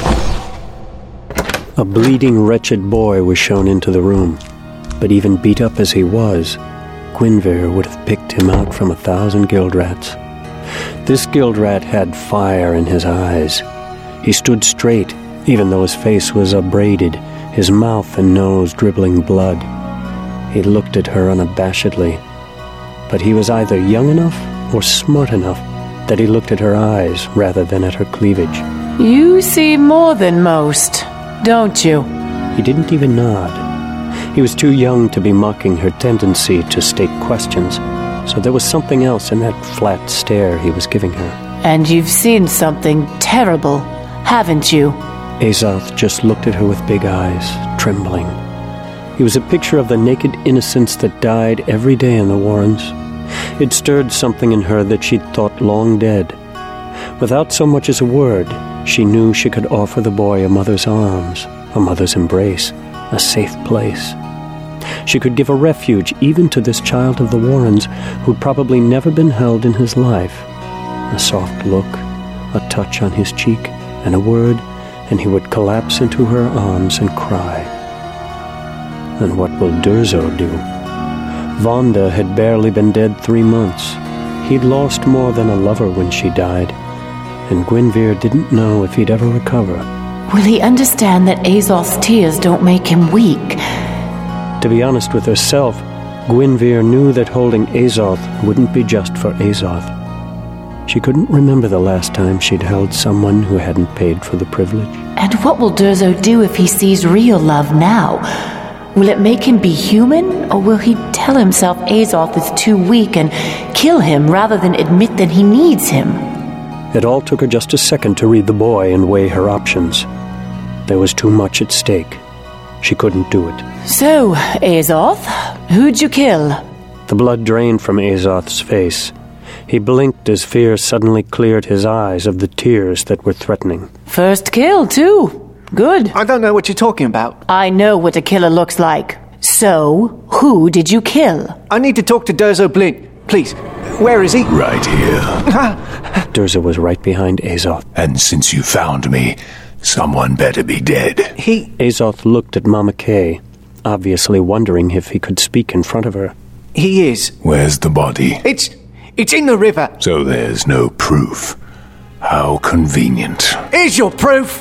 A bleeding, wretched boy was shown into the room. But even beat up as he was, Gwynver would have picked him out from a thousand Gildrats. This Gildrat had fire in his eyes. He stood straight, even though his face was upbraided, his mouth and nose dribbling blood. He looked at her unabashedly, but he was either young enough or smart enough that he looked at her eyes rather than at her cleavage. You see more than most, don't you? He didn't even nod. He was too young to be mocking her tendency to state questions, so there was something else in that flat stare he was giving her. And you've seen something terrible, haven't you? Azoth just looked at her with big eyes, trembling. He was a picture of the naked innocence that died every day in the Warrens. It stirred something in her that she'd thought long dead. Without so much as a word, she knew she could offer the boy a mother's arms, a mother's embrace, a safe place. She could give a refuge even to this child of the Warrens who'd probably never been held in his life. A soft look, a touch on his cheek, and a word, and he would collapse into her arms and cry. And what will Durzo do? Vonda had barely been dead three months. He'd lost more than a lover when she died, and Gwynver didn't know if he'd ever recover. Will he understand that Azoth's tears don't make him weak? To be honest with herself, Gwynver knew that holding Azoth wouldn't be just for Azoth. She couldn't remember the last time she'd held someone who hadn't paid for the privilege. And what will Durzo do if he sees real love now? Will it make him be human, or will he tell himself Azoth is too weak and kill him rather than admit that he needs him? It all took her just a second to read the boy and weigh her options. There was too much at stake. She couldn't do it. So, Azoth, who'd you kill? The blood drained from Azoth's face. He blinked as fear suddenly cleared his eyes of the tears that were threatening. First kill, too. Good. I don't know what you're talking about. I know what a killer looks like. So, who did you kill? I need to talk to Durzo Blint. Please, where is he? Right here. Durzo was right behind Azoth. And since you found me, someone better be dead. He... Azoth looked at Mama Kay, obviously wondering if he could speak in front of her. He is. Where's the body? It's... it's in the river. So there's no proof. How convenient. Here's your proof!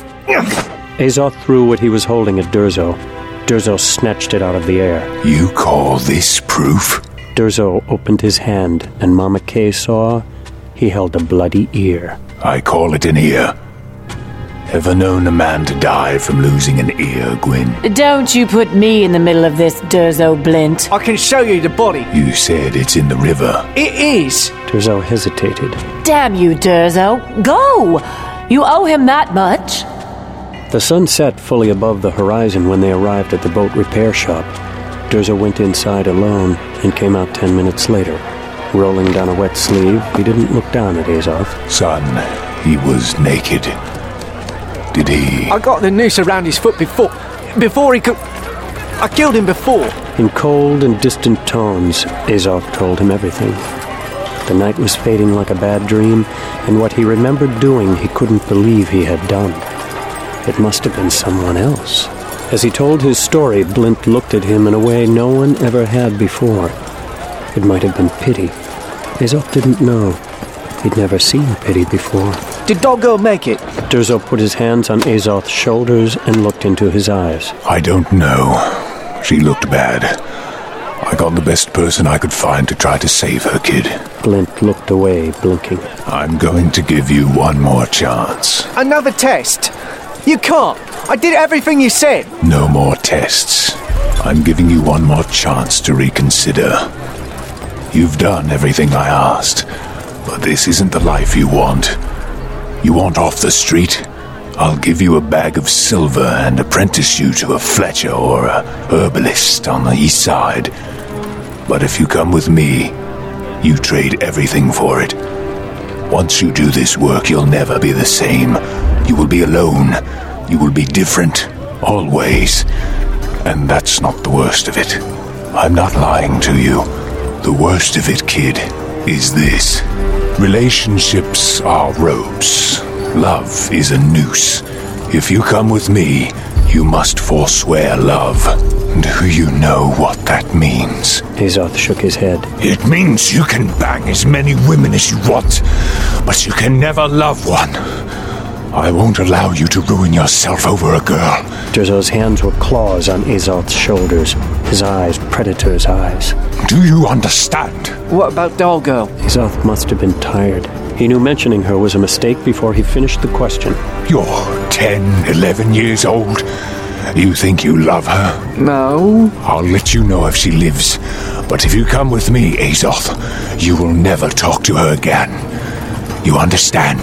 Azoth threw what he was holding at Durzo. Durzo snatched it out of the air. You call this proof? Durzo opened his hand, and Mama Kay saw he held a bloody ear. I call it an ear. Ever known a man to die from losing an ear, Gwyn? Don't you put me in the middle of this, Durzo Blint. I can show you the body. You said it's in the river. It is. Durzo hesitated. Damn you, Durzo. Go! You owe him that much. The sun set fully above the horizon when they arrived at the boat repair shop. Durzo went inside alone and came out ten minutes later. Rolling down a wet sleeve, he didn't look down at Azoth. Son, he was naked. Did he... I got the noose around his foot before... before he could... I killed him before. In cold and distant tones, Azoth told him everything. The night was fading like a bad dream, and what he remembered doing he couldn't believe he had done. It must have been someone else. As he told his story, Blint looked at him in a way no one ever had before. It might have been pity. Azoth didn't know. He'd never seen pity before. Did Doggo make it? Durzo put his hands on Azoth's shoulders and looked into his eyes. I don't know. She looked bad. I got the best person I could find to try to save her, kid. Blint looked away, blinking. I'm going to give you one more chance. Another test? You can't. I did everything you said. No more tests. I'm giving you one more chance to reconsider. You've done everything I asked, but this isn't the life you want. You want off the street? I'll give you a bag of silver and apprentice you to a Fletcher or a herbalist on the east side. But if you come with me, you trade everything for it. Once you do this work, you'll never be the same. You will be alone. You will be different, always. And that's not the worst of it. I'm not lying to you. The worst of it, kid, is this. Relationships are ropes. Love is a noose. If you come with me, you must forswear love. Do you know what that means? Azoth shook his head. It means you can bang as many women as you want, but you can never love one. I won't allow you to ruin yourself over a girl. Durzo's hands were claws on Azoth's shoulders, his eyes predator's eyes. Do you understand? What about Doll Girl? Azoth must have been tired. He knew mentioning her was a mistake before he finished the question. You're ten, eleven years old. You think you love her? No. I'll let you know if she lives. But if you come with me, Azoth, you will never talk to her again. You understand?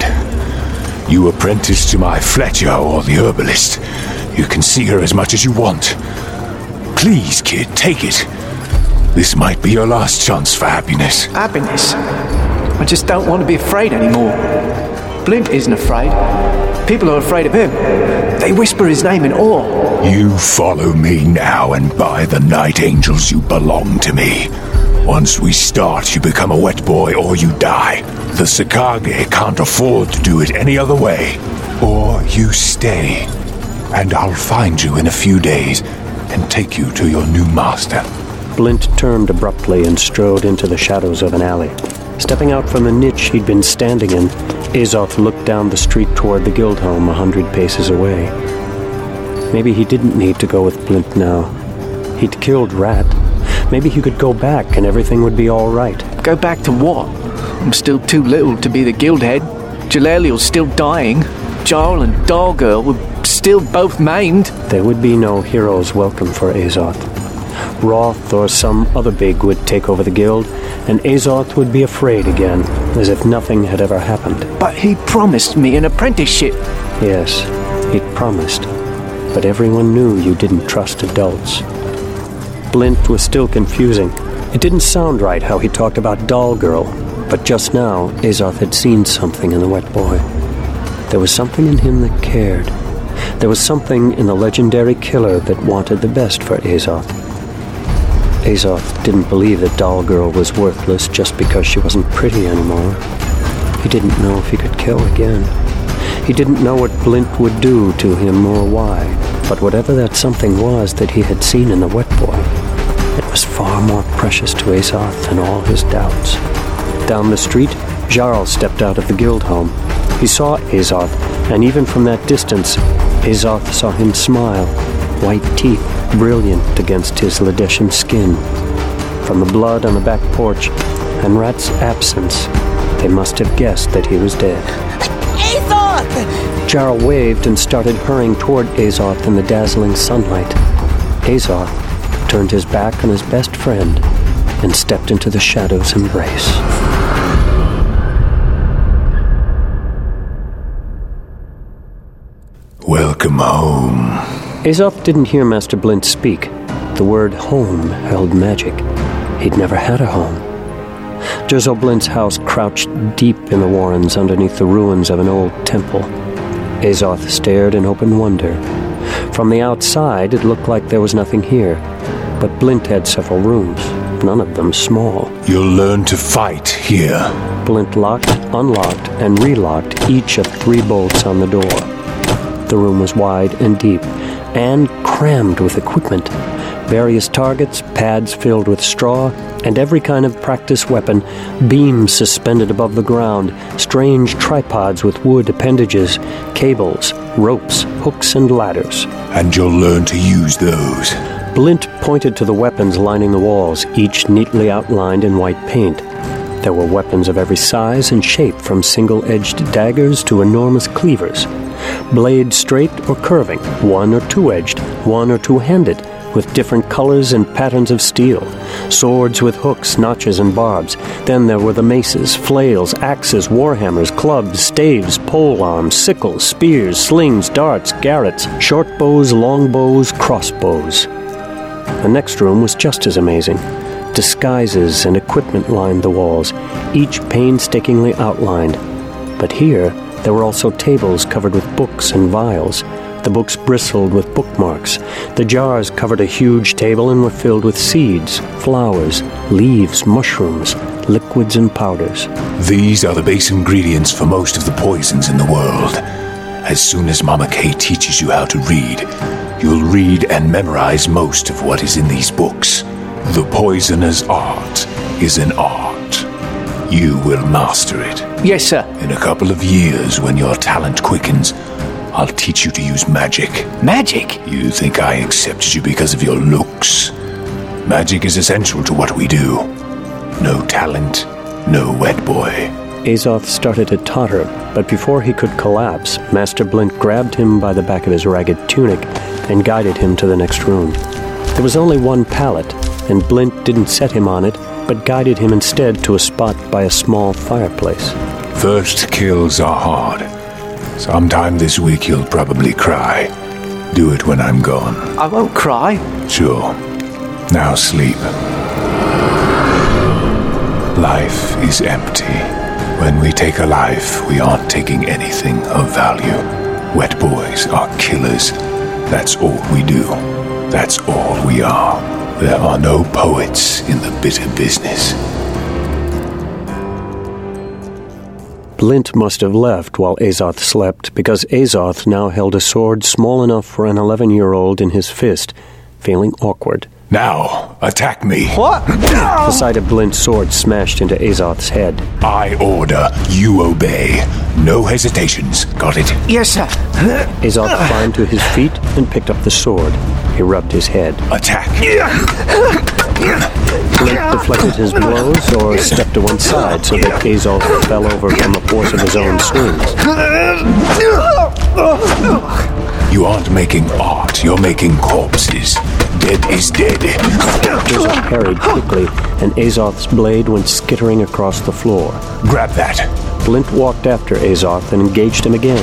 You apprentice to my Fletcher or the herbalist. You can see her as much as you want. Please, kid, take it. This might be your last chance for happiness. Happiness? I just don't want to be afraid anymore. Blint isn't afraid. People are afraid of him. They whisper his name in awe. You follow me now, and by the Night Angels, you belong to me. Once we start, you become a wet boy or you die. The Sakage can't afford to do it any other way. Or you stay, and I'll find you in a few days and take you to your new master. Blint turned abruptly and strode into the shadows of an alley. Stepping out from the niche he'd been standing in, Azoth looked down the street toward the Guildhome a hundred paces away. Maybe he didn't need to go with Blint now. He'd killed Rat. Maybe he could go back and everything would be all right. Go back to what? I'm still too little to be the guild head. Jaleliel's still dying. Jarl and Doll Girl were still both maimed. There would be no hero's welcome for Azoth. Roth or some other big would take over the guild, and Azoth would be afraid again, as if nothing had ever happened. But he promised me an apprenticeship. Yes, he'd promised. But everyone knew you didn't trust adults. Blint was still confusing. It didn't sound right how he talked about Doll Girl, but just now Azoth had seen something in the wet boy. There was something in him that cared. There was something in the legendary killer that wanted the best for Azoth. Azoth didn't believe that Doll Girl was worthless just because she wasn't pretty anymore. He didn't know if he could kill again. He didn't know what Blint would do to him or why, but whatever that something was that he had seen in the wet boy, it was far more precious to Azoth than all his doubts. Down the street, Jarl stepped out of the Guildhome. He saw Azoth, and even from that distance, Azoth saw him smile, white teeth brilliant against his Ladeshan skin. From the blood on the back porch and Rat's absence, they must have guessed that he was dead. Azoth! Jarl waved and started hurrying toward Azoth in the dazzling sunlight. Azoth turned his back on his best friend and stepped into the shadow's embrace. Welcome home. Azoth didn't hear Master Blint speak. The word home held magic. He'd never had a home. Durzo Blint's house crouched deep in the warrens underneath the ruins of an old temple. Azoth stared in open wonder. From the outside, it looked like there was nothing here, but Blint had several rooms, none of them small. You'll learn to fight here. Blint locked, unlocked, and relocked each of three bolts on the door. The room was wide and deep, and crammed with equipment. Various targets, pads filled with straw, and every kind of practice weapon, beams suspended above the ground, strange tripods with wood appendages, cables, ropes, hooks, and ladders. And you'll learn to use those. Blint pointed to the weapons lining the walls, each neatly outlined in white paint. There were weapons of every size and shape, from single-edged daggers to enormous cleavers. Blades straight or curving, one or two-edged, one or two-handed, with different colors and patterns of steel. Swords with hooks, notches, and barbs. Then there were the maces, flails, axes, warhammers, clubs, staves, polearms, sickles, spears, slings, darts, garrots, short bows, long bows, crossbows. The next room was just as amazing. Disguises and equipment lined the walls, each painstakingly outlined. But here, there were also tables covered with books and vials. The books bristled with bookmarks. The jars covered a huge table and were filled with seeds, flowers, leaves, mushrooms, liquids, and powders. These are the base ingredients for most of the poisons in the world. As soon as Mama Kay teaches you how to read, you'll read and memorize most of what is in these books. The poisoner's art is an art. You will master it. Yes, sir. In a couple of years, when your talent quickens, I'll teach you to use magic. Magic? You think I accepted you because of your looks? Magic is essential to what we do. No talent, no wet boy. Azoth started to totter, but before he could collapse, Master Blint grabbed him by the back of his ragged tunic and guided him to the next room. There was only one pallet, and Blint didn't set him on it, but guided him instead to a spot by a small fireplace. First kills are hard. Sometime this week you'll probably cry. Do it when I'm gone. I won't cry. Sure. Now sleep. Life is empty. When we take a life, we aren't taking anything of value. Wet boys are killers. That's all we do. That's all we are. There are no poets in the bitter business. Blint must have left while Azoth slept, because Azoth now held a sword small enough for an eleven-year-old in his fist, feeling awkward. Now, attack me. What? The sight of Blint's sword smashed into Azoth's head. I order, you obey. No hesitations. Got it? Yes, sir. Azoth climbed to his feet and picked up the sword. He rubbed his head. Attack. Blint deflected his blows or stepped to one side so that Azoth fell over from the force of his own swings. You aren't making art, you're making corpses. Dead is dead. Azoth parried quickly, and Azoth's blade went skittering across the floor. Grab that. Blint walked after Azoth and engaged him again.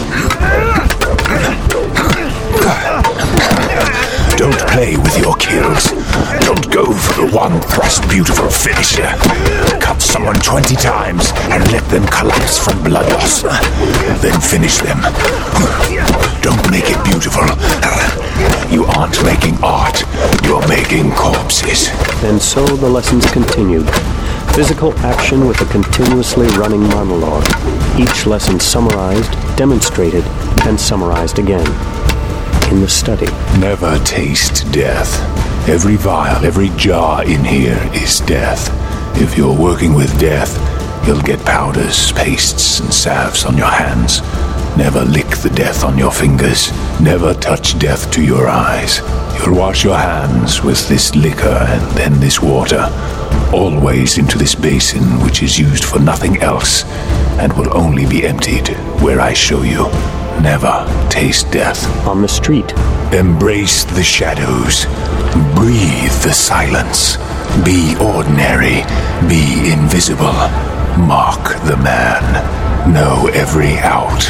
Don't play with your kills. Don't go for the one thrust beautiful finisher. Cut someone twenty times and let them collapse from blood loss. Then finish them. Don't make it beautiful. You aren't making art. You're making corpses. And so the lessons continued. Physical action with a continuously running monologue. Each lesson summarized, demonstrated, and summarized again. In the study. Never taste death. Every vial, every jar in here is death. If you're working with death, you'll get powders, pastes, and salves on your hands. Never lick the death on your fingers. Never touch death to your eyes. You'll wash your hands with this liquor and then this water. Always into this basin, which is used for nothing else, and will only be emptied where I show you. Never taste death. On the street. Embrace the shadows. Breathe the silence. Be ordinary. Be invisible. Mark the man. Know every out.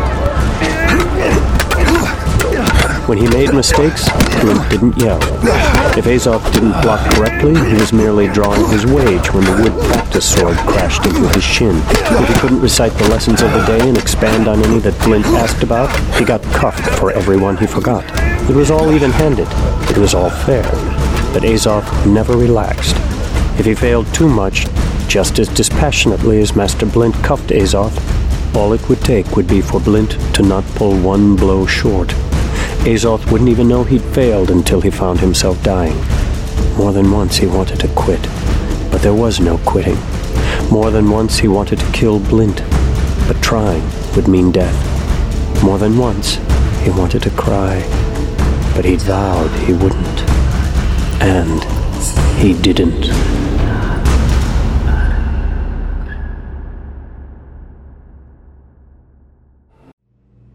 When he made mistakes, Blint didn't yell. If Azoth didn't block correctly, he was merely drawing his wage when the wood practice sword crashed into his shin. If he couldn't recite the lessons of the day and expand on any that Blint asked about, he got cuffed for every one he forgot. It was all even-handed. It was all fair. But Azoth never relaxed. If he failed too much, just as dispassionately as Master Blint cuffed Azoth, all it would take would be for Blint to not pull one blow short. Azoth wouldn't even know he'd failed until he found himself dying. More than once he wanted to quit, but there was no quitting. More than once he wanted to kill Blint, but trying would mean death. More than once he wanted to cry, but he'd vowed he wouldn't. And he didn't.